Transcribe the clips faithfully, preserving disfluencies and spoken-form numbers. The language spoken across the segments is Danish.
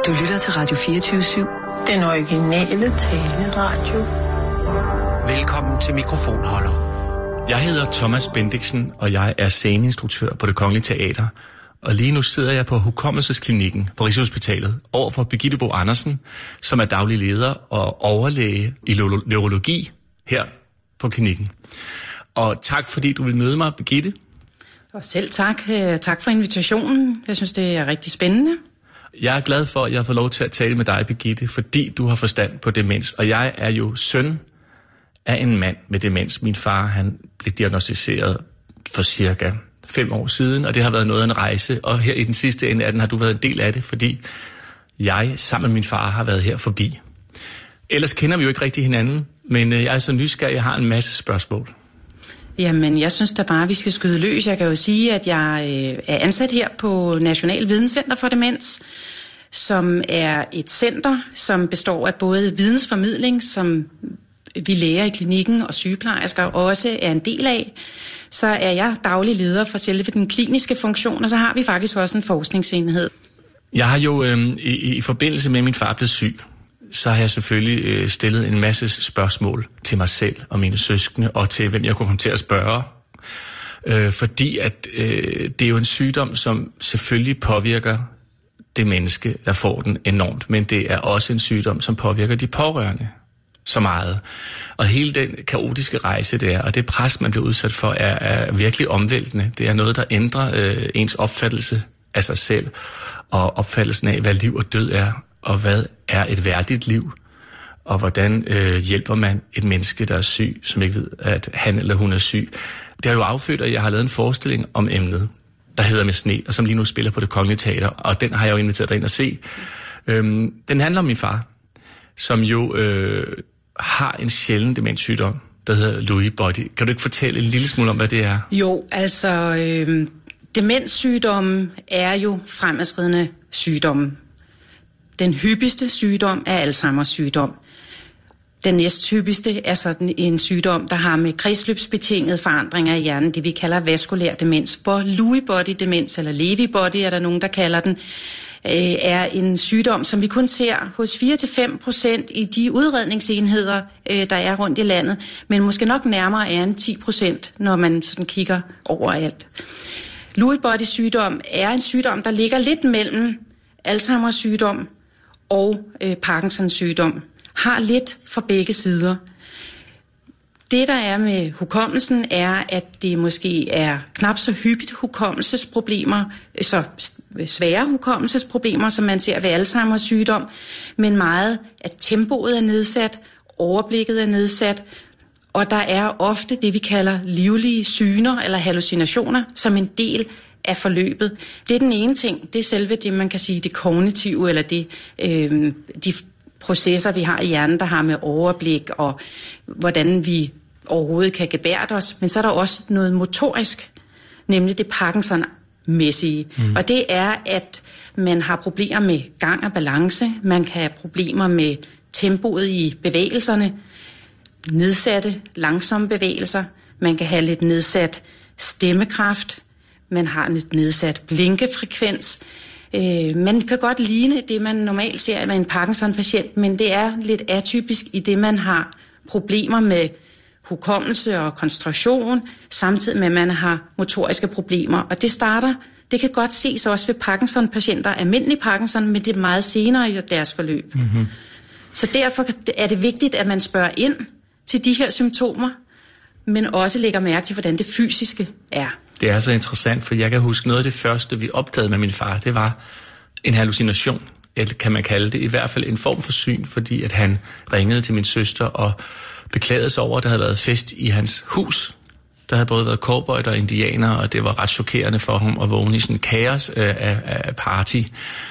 Du lytter til Radio fireogtyve syv. Den originale taleradio. Velkommen til Mikrofonholder. Jeg hedder Thomas Bendiksen, og jeg er sceneinstruktør på Det Kongelige Teater. Og lige nu sidder jeg på Hukommelsesklinikken på Rigshospitalet overfor Birgitte Bo Andersen, som er daglig leder og overlæge i neurologi her på klinikken. Og tak fordi du vil møde mig, Birgitte. Og selv tak. Tak for invitationen. Jeg synes, det er rigtig spændende. Jeg er glad for, at jeg har fået lov til at tale med dig, Birgitte, fordi du har forstand på demens. Og jeg er jo søn af en mand med demens. Min far, han blev diagnosticeret for cirka fem år siden, og det har været noget af en rejse. Og her i den sidste ende af den har du været en del af det, fordi jeg sammen med min far har været her forbi. Ellers kender vi jo ikke rigtig hinanden, men jeg er så nysgerrig, jeg har en masse spørgsmål. Jamen, jeg synes da bare, vi skal skyde løs. Jeg kan jo sige, at jeg er ansat her på National Videnscenter for Demens, som er et center, som består af både vidensformidling, som vi læger i klinikken og sygeplejersker også er en del af. Så er jeg daglig leder for selve den kliniske funktion, og så har vi faktisk også en forskningsenhed. Jeg har jo øh, i, i forbindelse med, at min far blev syg, så har jeg selvfølgelig øh, stillet en masse spørgsmål til mig selv og mine søskende, og til hvem jeg kunne komme til at spørge. Øh, fordi at øh, det er jo en sygdom, som selvfølgelig påvirker det menneske, der får den enormt, men det er også en sygdom, som påvirker de pårørende så meget. Og hele den kaotiske rejse der, og det pres, man bliver udsat for, er, er virkelig omvæltende. Det er noget, der ændrer øh, ens opfattelse af sig selv, og opfattelsen af, hvad liv og død er, og hvad er et værdigt liv, og hvordan øh, hjælper man et menneske, der er syg, som ikke ved, at han eller hun er syg. Det har jo affødt, at jeg har lavet en forestilling om emnet, der hedder Med Sne, og som lige nu spiller på Det Kongelige Teater, og den har jeg jo inviteret dig ind at se. Øhm, den handler om min far, som jo øh, har en sjælden demenssygdom, der hedder Lewy body. Kan du ikke fortælle en lille smule om, hvad det er? Jo, altså øh, demenssygdommen er jo fremadskridende sygdomme. Den hyppigste sygdom er Alzheimers sygdom. Den næsthyppigste er sådan en sygdom, der har med kredsløbsbetingede forandringer i hjernen, det vi kalder vaskulær demens. For Lewy body demens, eller Lewy body er der nogen, der kalder den, er en sygdom, som vi kun ser hos fire til fem procent i de udredningsenheder, der er rundt i landet, men måske nok nærmere er en ti procent, når man sådan kigger overalt. Lewy body sygdom er en sygdom, der ligger lidt mellem Alzheimers sygdom og øh, Parkinsons sygdom, har lidt for begge sider. Det, der er med hukommelsen, er, at det måske er knap så hyppigt hukommelsesproblemer, så svære hukommelsesproblemer, som man ser ved Alzheimers sygdom, men meget, at tempoet er nedsat, overblikket er nedsat, og der er ofte det, vi kalder livlige syner eller hallucinationer, som en del af forløbet. Det er den ene ting. Det er selve det, man kan sige, det kognitive, eller det, øh, de processer, vi har i hjernen, der har med overblik og hvordan vi overhovedet kan gebærde os. Men så er der også noget motorisk, nemlig det Parkinson-mæssige. Mm. Og det er, at man har problemer med gang og balance, man kan have problemer med tempoet i bevægelserne, nedsatte, langsomme bevægelser, man kan have lidt nedsat stemmekraft, man har en nedsat blinkefrekvens. Øh, man kan godt ligne det, man normalt ser med en Parkinson-patient, men det er lidt atypisk i det, man har problemer med hukommelse og koncentration, samtidig med, at man har motoriske problemer. Og det starter, det kan godt ses også ved Parkinson-patienter, almindelig Parkinson, men det er meget senere i deres forløb. Mm-hmm. Så derfor er det vigtigt, at man spørger ind til de her symptomer, men også lægger mærke til, hvordan det fysiske er. Det er så interessant, for jeg kan huske noget af det første, vi opdagede med min far, det var en hallucination, eller kan man kalde det, i hvert fald en form for syn, fordi at han ringede til min søster og beklagede sig over, at der havde været fest i hans hus. Der havde både været cowboyer og indianer, og det var ret chokerende for ham at vågne i sådan en kaos af, af party.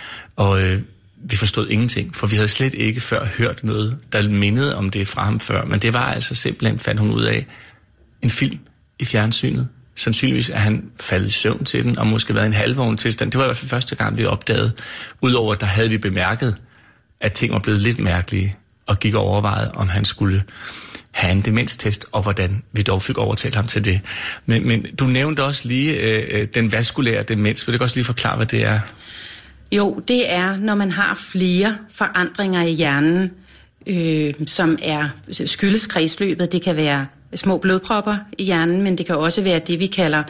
Og øh, vi forstod ingenting, for vi havde slet ikke før hørt noget, der mindede om det fra ham før. Men det var altså simpelthen, fandt hun ud af, en film i fjernsynet. Sandsynligvis er han faldet i søvn til den, og måske været i en halvvågen tilstand. Det var i hvert fald første gang, vi opdagede. Udover at der havde vi bemærket, at ting var blevet lidt mærkelige, og gik og overvejede, om han skulle have en demenstest, og hvordan vi dog fik overtalt ham til det. Men, men du nævnte også lige øh, den vaskulære demens. Vil du også lige forklare, hvad det er? Jo, det er, når man har flere forandringer i hjernen, øh, som er skyldes kredsløbet. Det kan være små blodpropper i hjernen, men det kan også være det, vi kalder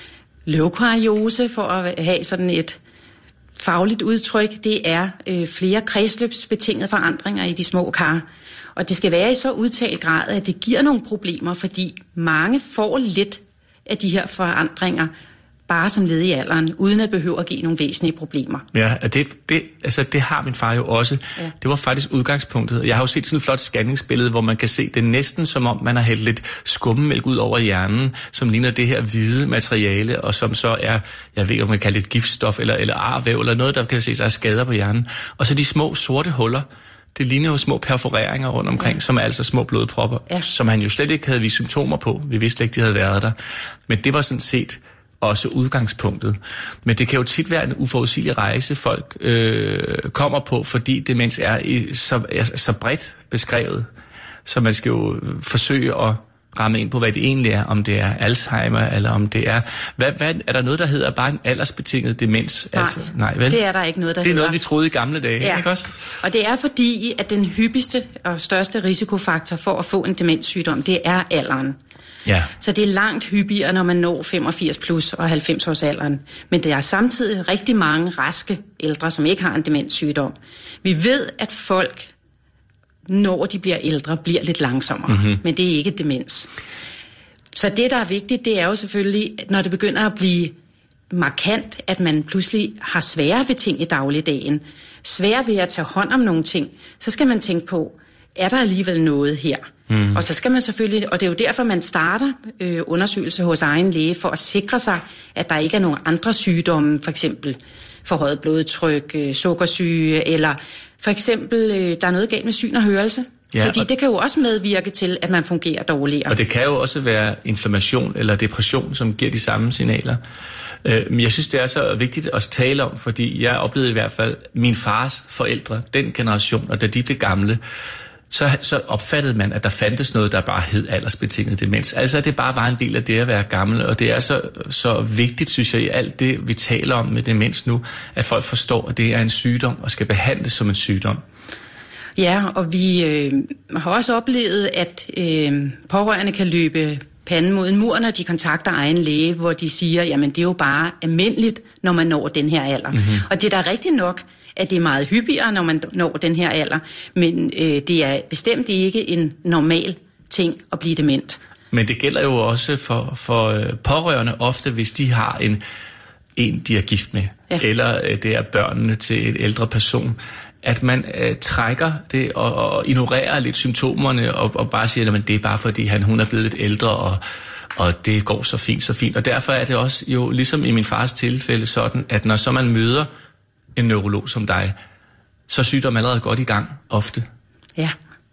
leukariose, for at have sådan et fagligt udtryk. Det er øh, flere kredsløbsbetingede forandringer i de små kar. Og det skal være i så udtalt grad, at det giver nogle problemer, fordi mange får lidt af de her forandringer, bare som led i alderen, uden at behøve at give nogle væsentlige problemer. Ja, det, det, altså det har min far jo også. Ja. Det var faktisk udgangspunktet. Jeg har jo set sådan et flot scanningsbillede, hvor man kan se det næsten som om, man har hældt lidt skummemælk ud over hjernen, som ligner det her hvide materiale, og som så er, jeg ved ikke, om man kan kalde det et giftstof, eller, eller arvæv, eller noget, der kan se sig skader på hjernen. Og så de små sorte huller, det ligner jo små perforeringer rundt omkring, ja. Som er altså små blodpropper, ja. Som han jo slet ikke havde vist symptomer på. Vi vidste ikke, de havde været der. Men det var sådan set også udgangspunktet. Men det kan jo tit være en uforudsigelig rejse, folk øh, kommer på, fordi demens er i, så, er så bredt beskrevet, så man skal jo forsøge at ramme ind på, hvad det egentlig er, om det er Alzheimer, eller om det er... Hvad, hvad, er der noget, der hedder bare en aldersbetinget demens? Nej, altså, nej vel? Det er der ikke noget, der Det er hedder. noget, vi troede i gamle dage, ja. Ikke også? Og det er fordi, at den hyppigste og største risikofaktor for at få en demenssygdom, det er alderen. Ja. Så det er langt hyppigere, når man når femogfirs plus og halvfems års alderen. Men der er samtidig rigtig mange raske ældre, som ikke har en demenssygdom. Vi ved, at folk, når de bliver ældre, bliver lidt langsommere. Mm-hmm. Men det er ikke demens. Så det, der er vigtigt, det er jo selvfølgelig, at når det begynder at blive markant, at man pludselig har svære ved ting i dagligdagen, svære ved at tage hånd om nogle ting, så skal man tænke på, er der alligevel noget her? Mm. Og så skal man selvfølgelig, og det er jo derfor, man starter øh, undersøgelse hos egen læge, for at sikre sig, at der ikke er nogen andre sygdomme, for eksempel forhøjet blodtryk, øh, sukkersyge, eller for eksempel, øh, der er noget galt med syn og hørelse. Ja, fordi det kan jo også medvirke til, at man fungerer dårligere. Og det kan jo også være inflammation eller depression, som giver de samme signaler. Men jeg synes, det er så vigtigt at tale om, fordi jeg oplevede i hvert fald min fars forældre, den generation, og da de blev gamle, så, så opfattede man, at der fandtes noget, der bare hed aldersbetinget demens. Altså, at det bare var en del af det at være gammel, og det er så, så vigtigt, synes jeg, i alt det, vi taler om med demens nu, at folk forstår, at det er en sygdom og skal behandles som en sygdom. Ja, og vi øh, har også oplevet, at øh, pårørende kan løbe panden mod en mur, når de kontakter egen læge, hvor de siger, jamen det er jo bare almindeligt, når man når den her alder. Mm-hmm. Og det er da rigtigt nok, at det er meget hyppigere, når man når den her alder, men øh, det er bestemt ikke en normal ting at blive dement. Men det gælder jo også for, for øh, pårørende ofte, hvis de har en, en de er gift med, ja. Eller øh, det er børnene til en ældre person, at man øh, trækker det og, og ignorerer lidt symptomerne og, og bare siger, at det er bare fordi han, hun er blevet lidt ældre, og, og det går så fint, så fint. Og derfor er det også jo, ligesom i min fars tilfælde, sådan, at når så man møder en neurolog som dig, så er sygdommen allerede godt i gang, ofte. Ja,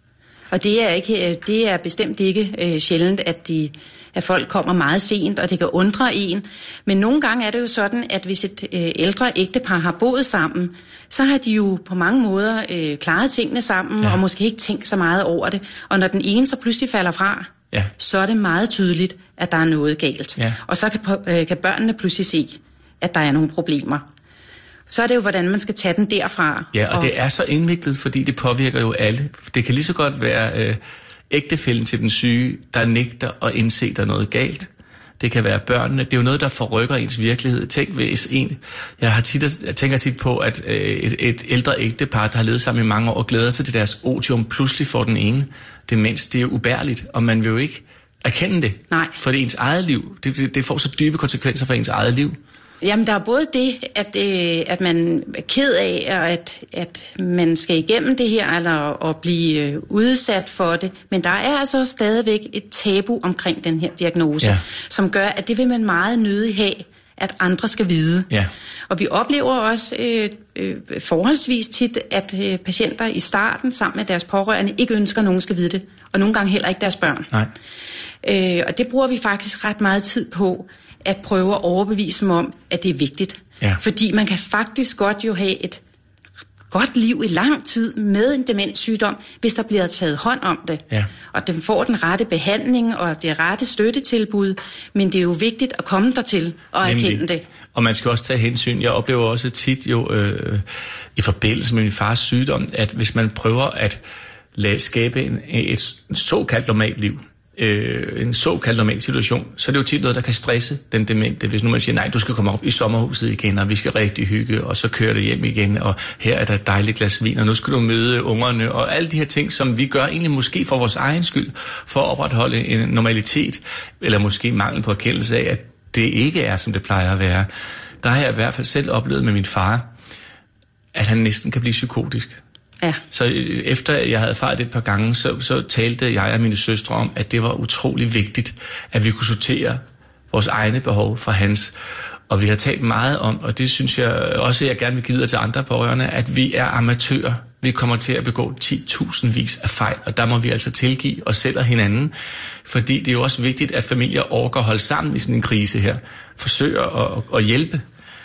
og det er, ikke, det er bestemt ikke øh, sjældent, at, de, at folk kommer meget sent, og det kan undre en. Men nogle gange er det jo sådan, at hvis et øh, ældre ægtepar har boet sammen, så har de jo på mange måder øh, klaret tingene sammen, ja. Og måske ikke tænkt så meget over det. Og når den ene så pludselig falder fra, ja. Så er det meget tydeligt, at der er noget galt. Ja. Og så kan, øh, kan børnene pludselig se, at der er nogle problemer. Så er det jo, hvordan man skal tage den derfra. Ja, og, og det er så indviklet, fordi det påvirker jo alle. Det kan lige så godt være øh, ægtefællen til den syge, der nægter at indse, der er noget galt. Det kan være børnene. Det er jo noget, der forrykker ens virkelighed. Tænk hvis en... Jeg, har tit, jeg tænker tit på, at øh, et, et ældre ægtepar, der har levet sammen i mange år og glæder sig til deres otium, pludselig får den ene demens. Det er jo ubærligt, og man vil jo ikke erkende det. Nej. For det er ens eget liv. Det, det, det får så dybe konsekvenser for ens eget liv. Jamen, der er både det, at, øh, at man er ked af, og at, at man skal igennem det her, eller at blive øh, udsat for det. Men der er altså stadigvæk et tabu omkring den her diagnose, ja. Som gør, at det vil man meget nødig have, at andre skal vide. Ja. Og vi oplever også øh, øh, forholdsvis tit, at øh, patienter i starten, sammen med deres pårørende, ikke ønsker, at nogen skal vide det. Og nogle gange heller ikke deres børn. Nej. Øh, og det bruger vi faktisk ret meget tid på, at prøve at overbevise dem om, at det er vigtigt. Ja. Fordi man kan faktisk godt jo have et godt liv i lang tid med en demenssygdom, hvis der bliver taget hånd om det. Ja. Og den får den rette behandling og det rette støttetilbud, men det er jo vigtigt at komme dertil og erkende det. Og man skal også tage hensyn. Jeg oplever også tit jo øh, i forbindelse med min fars sygdom, at hvis man prøver at lade skabe en, et såkaldt normalt liv, øh, en såkaldt normal situation, så er det jo tit noget, der kan stresse den demente. Hvis nu man siger, nej, du skal komme op i sommerhuset igen, og vi skal rigtig hygge, og så kører det hjem igen, og her er der et dejligt glas vin, og nu skal du møde ungerne, og alle de her ting, som vi gør egentlig måske for vores egen skyld, for at opretholde en normalitet, eller måske mangel på erkendelse af, at det ikke er, som det plejer at være. Der har jeg i hvert fald selv oplevet med min far, at han næsten kan blive psykotisk. Ja. Så efter jeg havde erfaret det et par gange, så, så talte jeg og mine søstre om, at det var utrolig vigtigt, at vi kunne sortere vores egne behov fra hans. Og vi har talt meget om, og det synes jeg også, jeg gerne vil give til andre pårørende, at vi er amatører. Vi kommer til at begå ti tusind vis af fejl, og der må vi altså tilgive os selv og hinanden. Fordi det er jo også vigtigt, at familier orker at holde sammen i sådan en krise her. Forsøger at, at hjælpe.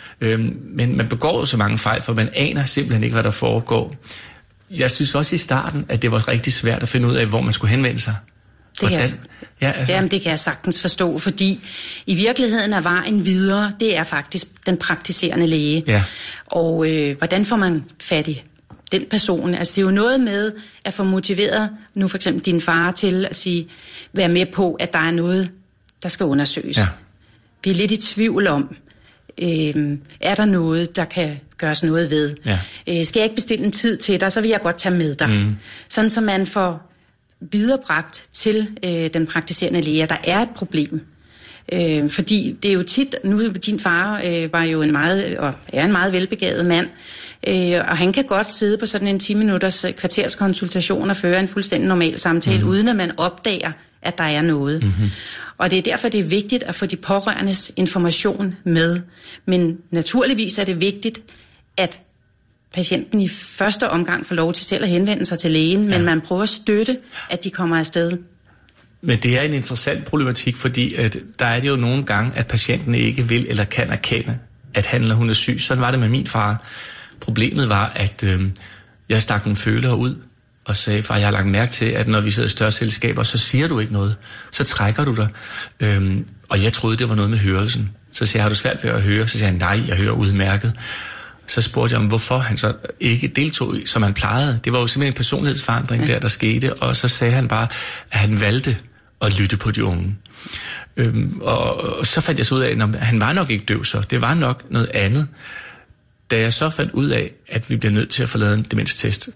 Men man begår jo så mange fejl, for man aner simpelthen ikke, hvad der foregår. Jeg synes også i starten, at det var rigtig svært at finde ud af, hvor man skulle henvende sig. Det kan, jeg, ja, altså. Jamen, det kan jeg sagtens forstå, fordi i virkeligheden er vejen videre, det er faktisk den praktiserende læge. Ja. Og øh, hvordan får man fat i den person? Altså det er jo noget med at få motiveret nu for eksempel din far til at sige, være med på, at der er noget, der skal undersøges. Ja. Vi er lidt i tvivl om, øh, er der noget, der kan gøres noget ved? Ja. Øh, skal jeg ikke bestille en tid til dig, så vil jeg godt tage med dig. Mm. Sådan så man får viderebragt til øh, den praktiserende læge, der er et problem. Øh, fordi det er jo tit, nu din far øh, var jo en meget, og er en meget velbegavet mand, øh, og han kan godt sidde på sådan en ti minutters kvarterskonsultation og føre en fuldstændig normal samtale, mm. uden at man opdager, at der er noget. Mm-hmm. Og det er derfor, det er vigtigt at få de pårørendes information med. Men naturligvis er det vigtigt, at patienten i første omgang får lov til selv at henvende sig til lægen, men ja. man prøver at støtte, at de kommer afsted. Men det er en interessant problematik, fordi at der er det jo nogle gange, at patienten ikke vil eller kan erkende, at han eller hun er syg. Sådan var det med min far. Problemet var, at øh, jeg stak nogle føler ud og sagde, far, jeg har lagt mærke til, at når vi sidder i større selskaber, så siger du ikke noget. Så trækker du dig. Øhm, og jeg troede, det var noget med hørelsen. Så siger jeg, har du svært ved at høre? Så siger han, nej, jeg hører udmærket. Så spurgte jeg om, hvorfor han så ikke deltog, som han plejede. Det var jo simpelthen en personlighedsforandring ja. der, der skete. Og så sagde han bare, at han valgte at lytte på de unge. Øhm, og, og så fandt jeg så ud af, at han var nok ikke døv så. Det var nok noget andet. Da jeg så fandt ud af, at vi bliver nødt til at få lavet en demenstest,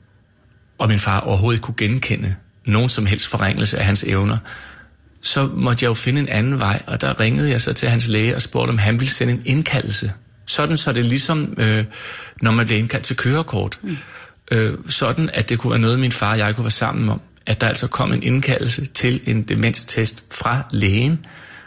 og min far overhovedet ikke kunne genkende nogen som helst forringelse af hans evner, så måtte jeg jo finde en anden vej, og der ringede jeg så til hans læge og spurgte, om han ville sende en indkaldelse. Sådan så det ligesom, øh, når man bliver indkaldt til kørekort. Mm. Øh, sådan, at det kunne være noget, min far og jeg kunne være sammen om. At der altså kom en indkaldelse til en demenstest fra lægen.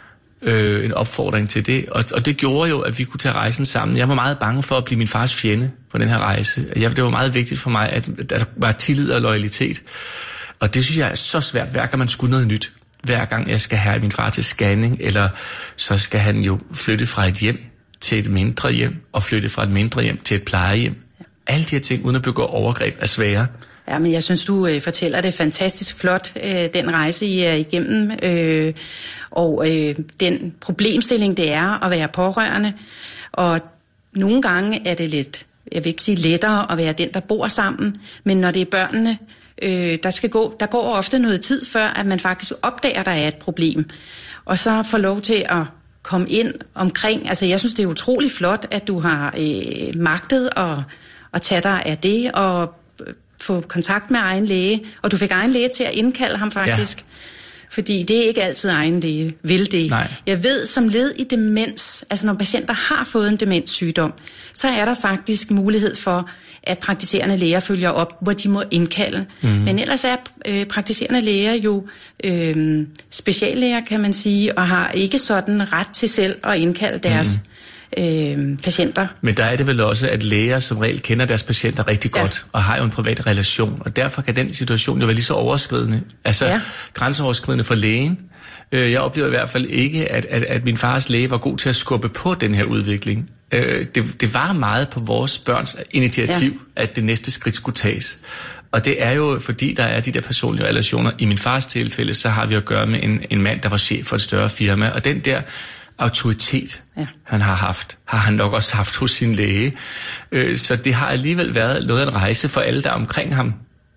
Øh, en opfordring til det. Og, og det gjorde jo, at vi kunne tage rejsen sammen. Jeg var meget bange for at blive min fars fjende på den her rejse. Jeg, det var meget vigtigt for mig, at der var tillid og loyalitet. Og det synes jeg er så svært, hver gang man skulle noget nyt. Hver gang jeg skal have min far til scanning, eller så skal han jo flytte fra et hjem til et mindre hjem, og flytte fra et mindre hjem til et plejehjem. Alle de her ting, uden at begå overgreb, er svære. Ja, men jeg synes, du øh, fortæller det fantastisk flot, øh, den rejse, I er igennem, øh, og øh, den problemstilling, det er at være pårørende. Og nogle gange er det lidt, jeg vil ikke sige lettere at være den, der bor sammen, men når det er børnene, øh, der skal gå, der går ofte noget tid, før at man faktisk opdager, at der er et problem. Og så får lov til at komme ind omkring, altså jeg synes, det er utrolig flot, at du har øh, magtet at, at tage dig af det, og få kontakt med egen læge, og du fik egen læge til at indkalde ham faktisk. Ja. Fordi det er ikke altid egen læge vil det. Nej. Jeg ved, som led i demens, altså når patienter har fået en demenssygdom, så er der faktisk mulighed for, at praktiserende læger følger op, hvor de må indkalde. Mm. Men ellers er øh, praktiserende læger jo øh, speciallæger, kan man sige, og har ikke sådan ret til selv at indkalde deres mm. Øh, patienter. Men der er det vel også, at læger som regel kender deres patienter rigtig godt, ja. og har jo en privat relation, og derfor kan den situation jo være lige så overskridende, altså ja. grænseoverskridende for lægen. Jeg oplever i hvert fald ikke, at, at, at min fars læge var god til at skubbe på den her udvikling. Det, det var meget på vores børns initiativ, ja. at det næste skridt skulle tages. Og det er jo, fordi der er de der personlige relationer. I min fars tilfælde, så har vi at gøre med en, en mand, der var chef for et større firma, og den der autoritet, ja. han har haft, har han nok også haft hos sin læge. Øh, så det har alligevel været noget af en rejse for alle, der er omkring ham.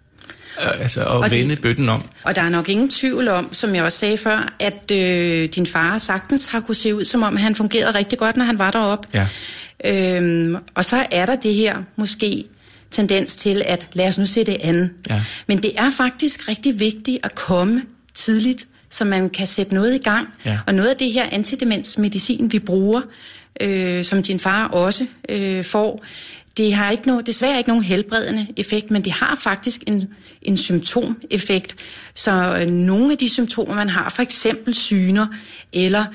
Øh, altså at og vende det, bøtten om. Og der er nok ingen tvivl om, som jeg også sagde før, at øh, din far sagtens har kunne se ud, som om han fungerede rigtig godt, når han var deroppe. Ja. Øhm, og så er der det her måske tendens til, at lad os nu se det andet. Ja. Men det er faktisk rigtig vigtigt at komme tidligt, så man kan sætte noget i gang. Ja. Og noget af det her antidemensmedicin, vi bruger, øh, som din far også øh, får, det har ikke no, desværre ikke nogen helbredende effekt, men det har faktisk en, en symptomeffekt. Så øh, nogle af de symptomer, man har, for eksempel syner, eller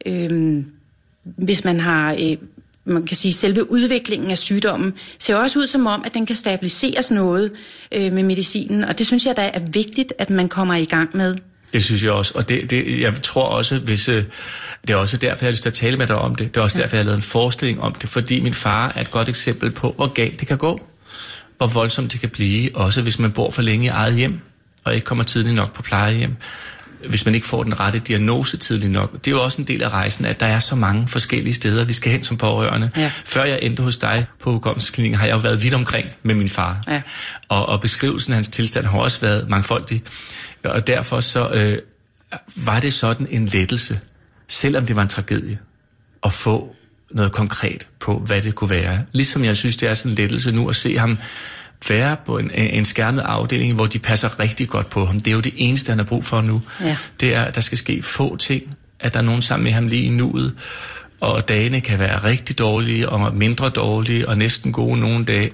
øh, hvis man har... Øh, man kan sige, selve udviklingen af sygdommen, ser også ud som om, at den kan stabiliseres noget øh, med medicinen, og det synes jeg da er vigtigt, at man kommer i gang med. Det synes jeg også, og det, det, jeg tror også, hvis, øh, det er også derfor, jeg har lyst til at tale med dig om det. Det er også ja. derfor, jeg har lavet en forestilling om det, fordi min far er et godt eksempel på, hvor galt det kan gå, hvor voldsomt det kan blive, også hvis man bor for længe i eget hjem, og ikke kommer tidligt nok på plejehjem. Hvis man ikke får den rette diagnose tidligt nok. Det er jo også en del af rejsen, at der er så mange forskellige steder, vi skal hen som pårørende. Ja. Før jeg endte hos dig på hukommelsesklinikken, har jeg jo været vidt omkring med min far. Ja. Og, og beskrivelsen af hans tilstand har også været mangfoldig. Og derfor så øh, var det sådan en lettelse, selvom det var en tragedie, at få noget konkret på, hvad det kunne være. Ligesom jeg synes, det er sådan en lettelse nu at se ham være på en, en skærmet afdeling, hvor de passer rigtig godt på ham. Det er jo det eneste, han har brug for nu. Ja. Det er, at der skal ske få ting, at der er nogen sammen med ham lige i nuet, og dagene kan være rigtig dårlige, og mindre dårlige, og næsten gode nogle dage.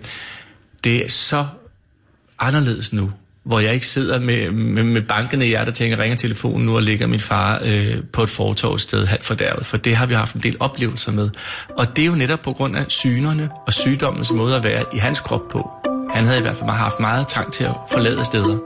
Det er så anderledes nu, hvor jeg ikke sidder med, med, med bankende i hjertet og tænker, ringer telefonen nu, og ligger min far øh, på et fortovssted halvt fordærvet, for det har vi haft en del oplevelser med. Og det er jo netop på grund af synerne og sygdommens måde at være i hans krop på. Han havde i hvert fald haft meget trang til at forlade steder.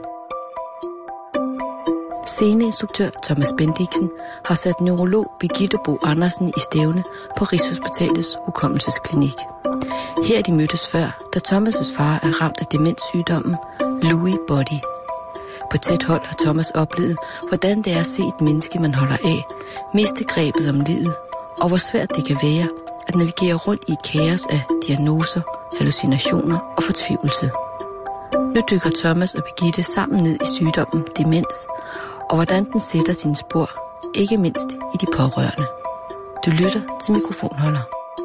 Sceneinstruktør Thomas Bendiksen har sat neurolog Birgitte Bo Andersen i stævne på Rigshospitalets hukommelsesklinik. Her er de mødtes før, da Thomas' far er ramt af demenssygdommen Lewy body. På tæt hold har Thomas oplevet, hvordan det er at se et menneske, man holder af, miste grebet om livet, og hvor svært det kan være at navigere rundt i et kaos af diagnoser, hallucinationer og fortvivlelse. Nu dykker Thomas og Birgitte sammen ned i sygdommen demens, og hvordan den sætter sine spor, ikke mindst i de pårørende. Du lytter til Mikrofonholder.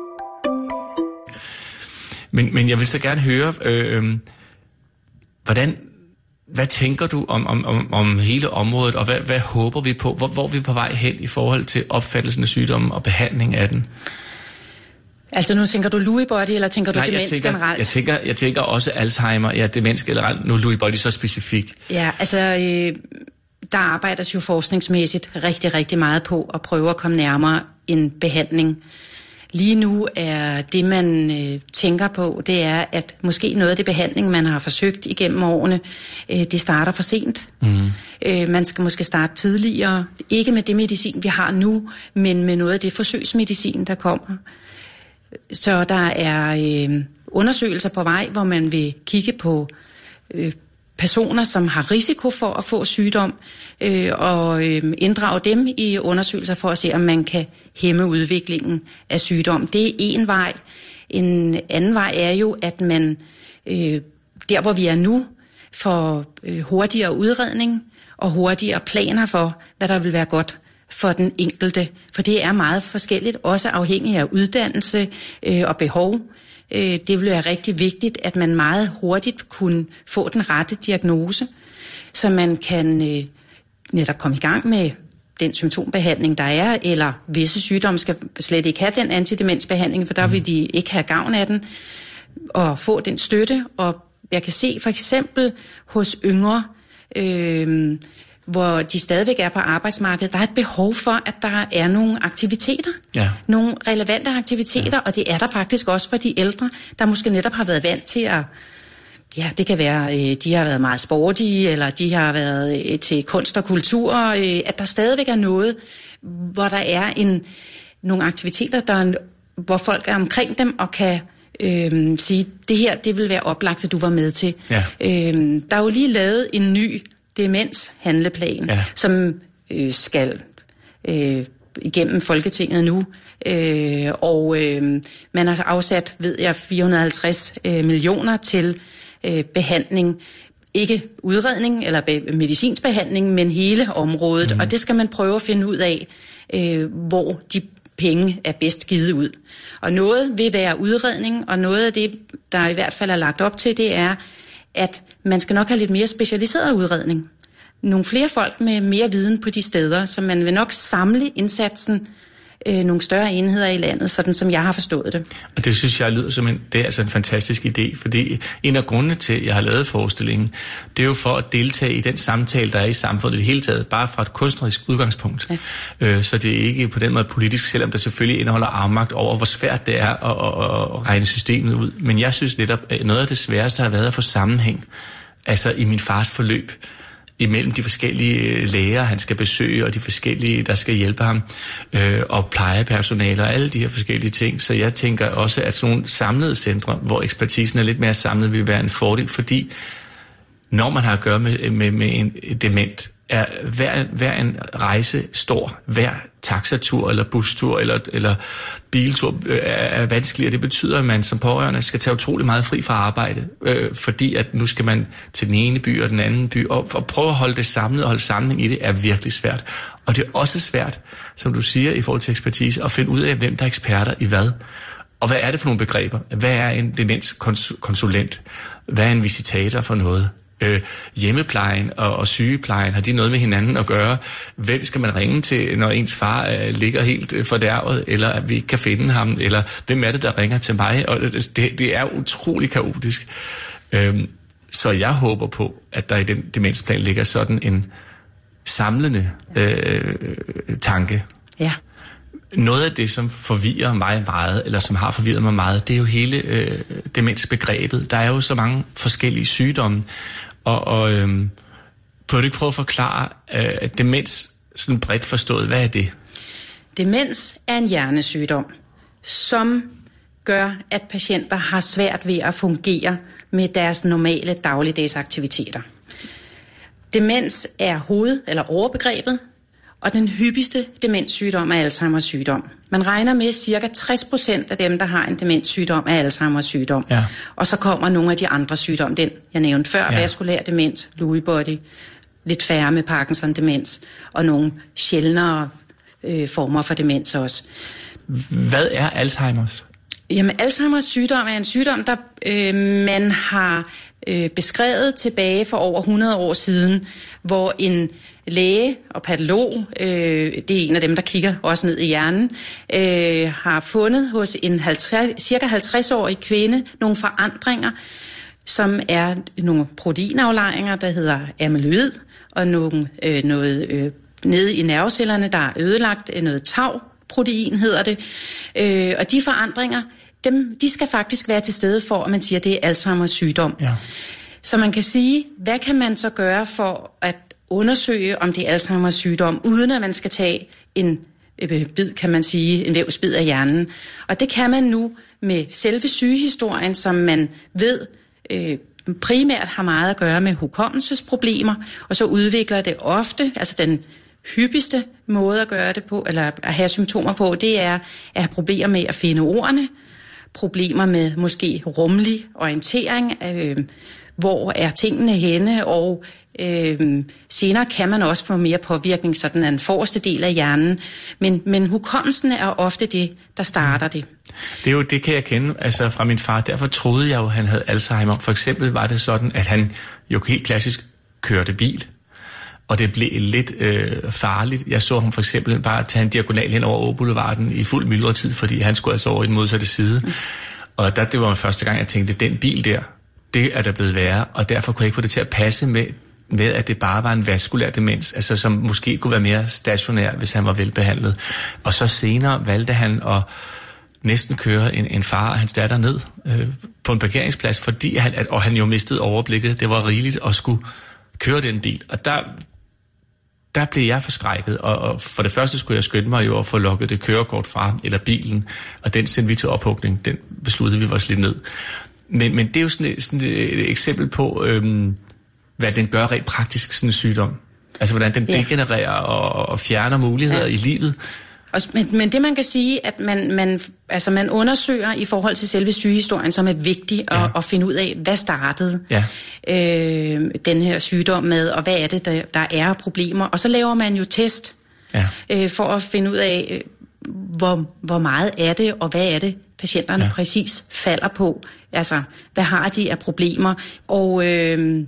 Men, men jeg vil så gerne høre, øh, hvordan, hvad tænker du om, om, om, om hele området, og hvad, hvad håber vi på? Hvor, hvor er vi på vej hen i forhold til opfattelsen af sygdommen og behandling af den? Altså nu tænker du Lewy body, eller tænker du Nej, demens jeg tænker, generelt? Jeg tænker, jeg tænker også Alzheimer, ja, demens generelt, nu Lewy body så specifikt. Ja, altså øh, der arbejdes jo forskningsmæssigt rigtig, rigtig meget på at prøve at komme nærmere en behandling. Lige nu er det, man øh, tænker på, det er, at måske noget af det behandling, man har forsøgt igennem årene, øh, det starter for sent. Mm. Øh, man skal måske starte tidligere, ikke med det medicin, vi har nu, men med noget af det forsøgsmedicin, der kommer. Så der er øh, undersøgelser på vej, hvor man vil kigge på øh, personer, som har risiko for at få sygdom, øh, og øh, inddrage dem i undersøgelser for at se, om man kan hæmme udviklingen af sygdom. Det er en vej. En anden vej er jo, at man øh, der, hvor vi er nu, får øh, hurtigere udredning og hurtigere planer for, hvad der vil være godt for den enkelte. For det er meget forskelligt, også afhængig af uddannelse øh, og behov. Øh, det vil være rigtig vigtigt, at man meget hurtigt kunne få den rette diagnose, så man kan øh, netop komme i gang med den symptombehandling, der er, eller visse sygdomme skal slet ikke have den antidemensbehandling, for der vil de ikke have gavn af den, og få den støtte. Og jeg kan se for eksempel hos yngre, øh, hvor de stadigvæk er på arbejdsmarkedet, der er et behov for, at der er nogle aktiviteter, ja. nogle relevante aktiviteter, ja. Og det er der faktisk også for de ældre, der måske netop har været vant til at, ja, det kan være, de har været meget sportige, eller de har været til kunst og kultur, at der stadigvæk er noget, hvor der er en, nogle aktiviteter, der, hvor folk er omkring dem og kan øh, sige, det her, det vil være oplagt, at du var med til. Ja. Øh, der er jo lige lavet en ny demenshandleplan, ja. som øh, skal øh, igennem Folketinget nu, øh, og øh, man har afsat, ved jeg, fire hundrede og halvtreds øh, millioner til øh, behandling. Ikke udredning eller be- medicinsk behandling, men hele området, mm. og det skal man prøve at finde ud af, øh, hvor de penge er bedst givet ud. Og noget vil være udredning, og noget af det, der i hvert fald er lagt op til, det er, at man skal nok have lidt mere specialiseret udredning. Nogle flere folk med mere viden på de steder, så man vil nok samle indsatsen øh, nogle større enheder i landet, sådan som jeg har forstået det. Og det synes jeg lyder som en, det er altså en fantastisk idé, fordi en af grundene til, at jeg har lavet forestillingen, det er jo for at deltage i den samtale, der er i samfundet i det hele taget, bare fra et kunstnerisk udgangspunkt. Ja. Øh, så det er ikke på den måde politisk, selvom der selvfølgelig indeholder afmagt over, hvor svært det er at, at, at regne systemet ud. Men jeg synes netop, at noget af det sværeste har været at få sammenhæng, altså i min fars forløb, imellem de forskellige læger, han skal besøge, og de forskellige, der skal hjælpe ham, øh, og plejepersonale og alle de her forskellige ting. Så jeg tænker også, at sådan nogle samlede centre, hvor ekspertisen er lidt mere samlet, vil være en fordel, fordi når man har at gøre med, med, med en dement, er hver, hver en rejse stor, hver taxatur eller bustur eller, eller biltur øh, er vanskelig, og det betyder, at man som pårørende skal tage utrolig meget fri fra arbejde, øh, fordi at nu skal man til den ene by og den anden by, og for at prøve at holde det samlet og holde samling i det, er virkelig svært. Og det er også svært, som du siger, i forhold til ekspertise, at finde ud af, hvem der er eksperter i hvad. Og hvad er det for nogle begreber? Hvad er en demenskonsulent? Hvad er en visitator for noget? Øh, hjemmeplejen og, og sygeplejen, har de noget med hinanden at gøre? Hvem skal man ringe til, når ens far øh, ligger helt øh, fordærvet, eller at vi ikke kan finde ham, eller hvem er det, der ringer til mig? Og det, det er utrolig kaotisk. Øh, så jeg håber på, at der i den demensplan ligger sådan en samlende øh, tanke. Ja. Noget af det, som forvirrer mig meget, eller som har forvirret mig meget, det er jo hele øh, demensbegrebet. Der er jo så mange forskellige sygdomme, og, og øh, prøver du ikke prøve at forklare, øh, demens sådan bredt forstået, hvad er det? Demens er en hjernesygdom, som gør, at patienter har svært ved at fungere med deres normale dagligdags aktiviteter. Demens er hoved- eller overbegrebet, og den hyppigste demenssygdom er Alzheimers sygdom. Man regner med, at cirka tres procent af dem, der har en demenssygdom, er Alzheimers sygdom. Ja. Og så kommer nogle af de andre sygdomme, den jeg nævnte før, ja. Vaskulær demens, Lewy body, lidt færre med Parkinson-demens, og nogle sjældnere øh, former for demens også. Hvad er Alzheimers? Jamen, Alzheimers sygdom er en sygdom, der øh, man har øh, beskrevet tilbage for over hundrede år siden, hvor en læge og patolog, øh, det er en af dem, der kigger også ned i hjernen, øh, har fundet hos en halvtreds, cirka halvtreds-årig kvinde nogle forandringer, som er nogle proteinaflejringer, der hedder amyloid, og nogle, øh, noget øh, nede i nervecellerne, der er ødelagt, noget tau-protein hedder det. Øh, og de forandringer, dem, de skal faktisk være til stede for, at man siger, at det er Alzheimers sygdom. Ja. Så man kan sige, hvad kan man så gøre for at undersøge, om det er Alzheimers sygdom, uden at man skal tage en øh, bid, kan man sige, en vævsbid af hjernen. Og det kan man nu med selve sygehistorien, som man ved øh, primært har meget at gøre med hukommelsesproblemer, og så udvikler det ofte, altså den hyppigste måde at gøre det på, eller at have symptomer på, det er at have problemer med at finde ordene, problemer med måske rummelig orientering, øh, hvor er tingene henne, og øh, senere kan man også få mere påvirkning, sådan af den forreste del af hjernen, men, men hukommelsen er ofte det, der starter det. Det er jo, det kan jeg kende altså fra min far, derfor troede jeg jo, at han havde Alzheimer. For eksempel var det sådan, at han jo helt klassisk kørte bil, og det blev lidt øh, farligt. Jeg så ham for eksempel bare tage en diagonal hen over Åboulevarden i fuld myldretid, fordi han skulle altså over i den modsatte side. Mm. Og der, det var første gang, jeg tænkte, den bil der, det er der blevet værre, og derfor kunne jeg ikke få det til at passe med, med at det bare var en vaskulær demens, altså som måske kunne være mere stationær, hvis han var velbehandlet. Og så senere valgte han at næsten køre en, en far og hans datter ned øh, på en parkeringsplads, fordi han, at, og han jo mistede overblikket. Det var rigeligt at skulle køre den bil. Og der, der blev jeg forskrækket, og, og for det første skulle jeg skynde mig jo at få lukket det kørekort fra, eller bilen, og den sendte vi til ophugning. Den besluttede vi os lidt ned. Men, men det er jo sådan et, sådan et eksempel på, øhm, hvad den gør rent praktisk, sådan en sygdom. Altså hvordan den ja. degenererer og, og fjerner muligheder ja. i livet. Og, men, men det man kan sige, at man, man, altså man undersøger i forhold til selve sygehistorien, som er vigtigt at, ja. at finde ud af, hvad startede ja. øh, den her sygdom med, og hvad er det, der, der er problemer. Og så laver man jo test ja. øh, for at finde ud af, øh, hvor, hvor meget er det, og hvad er det, patienterne ja. præcis falder på. Altså, hvad har de af problemer? Og øh,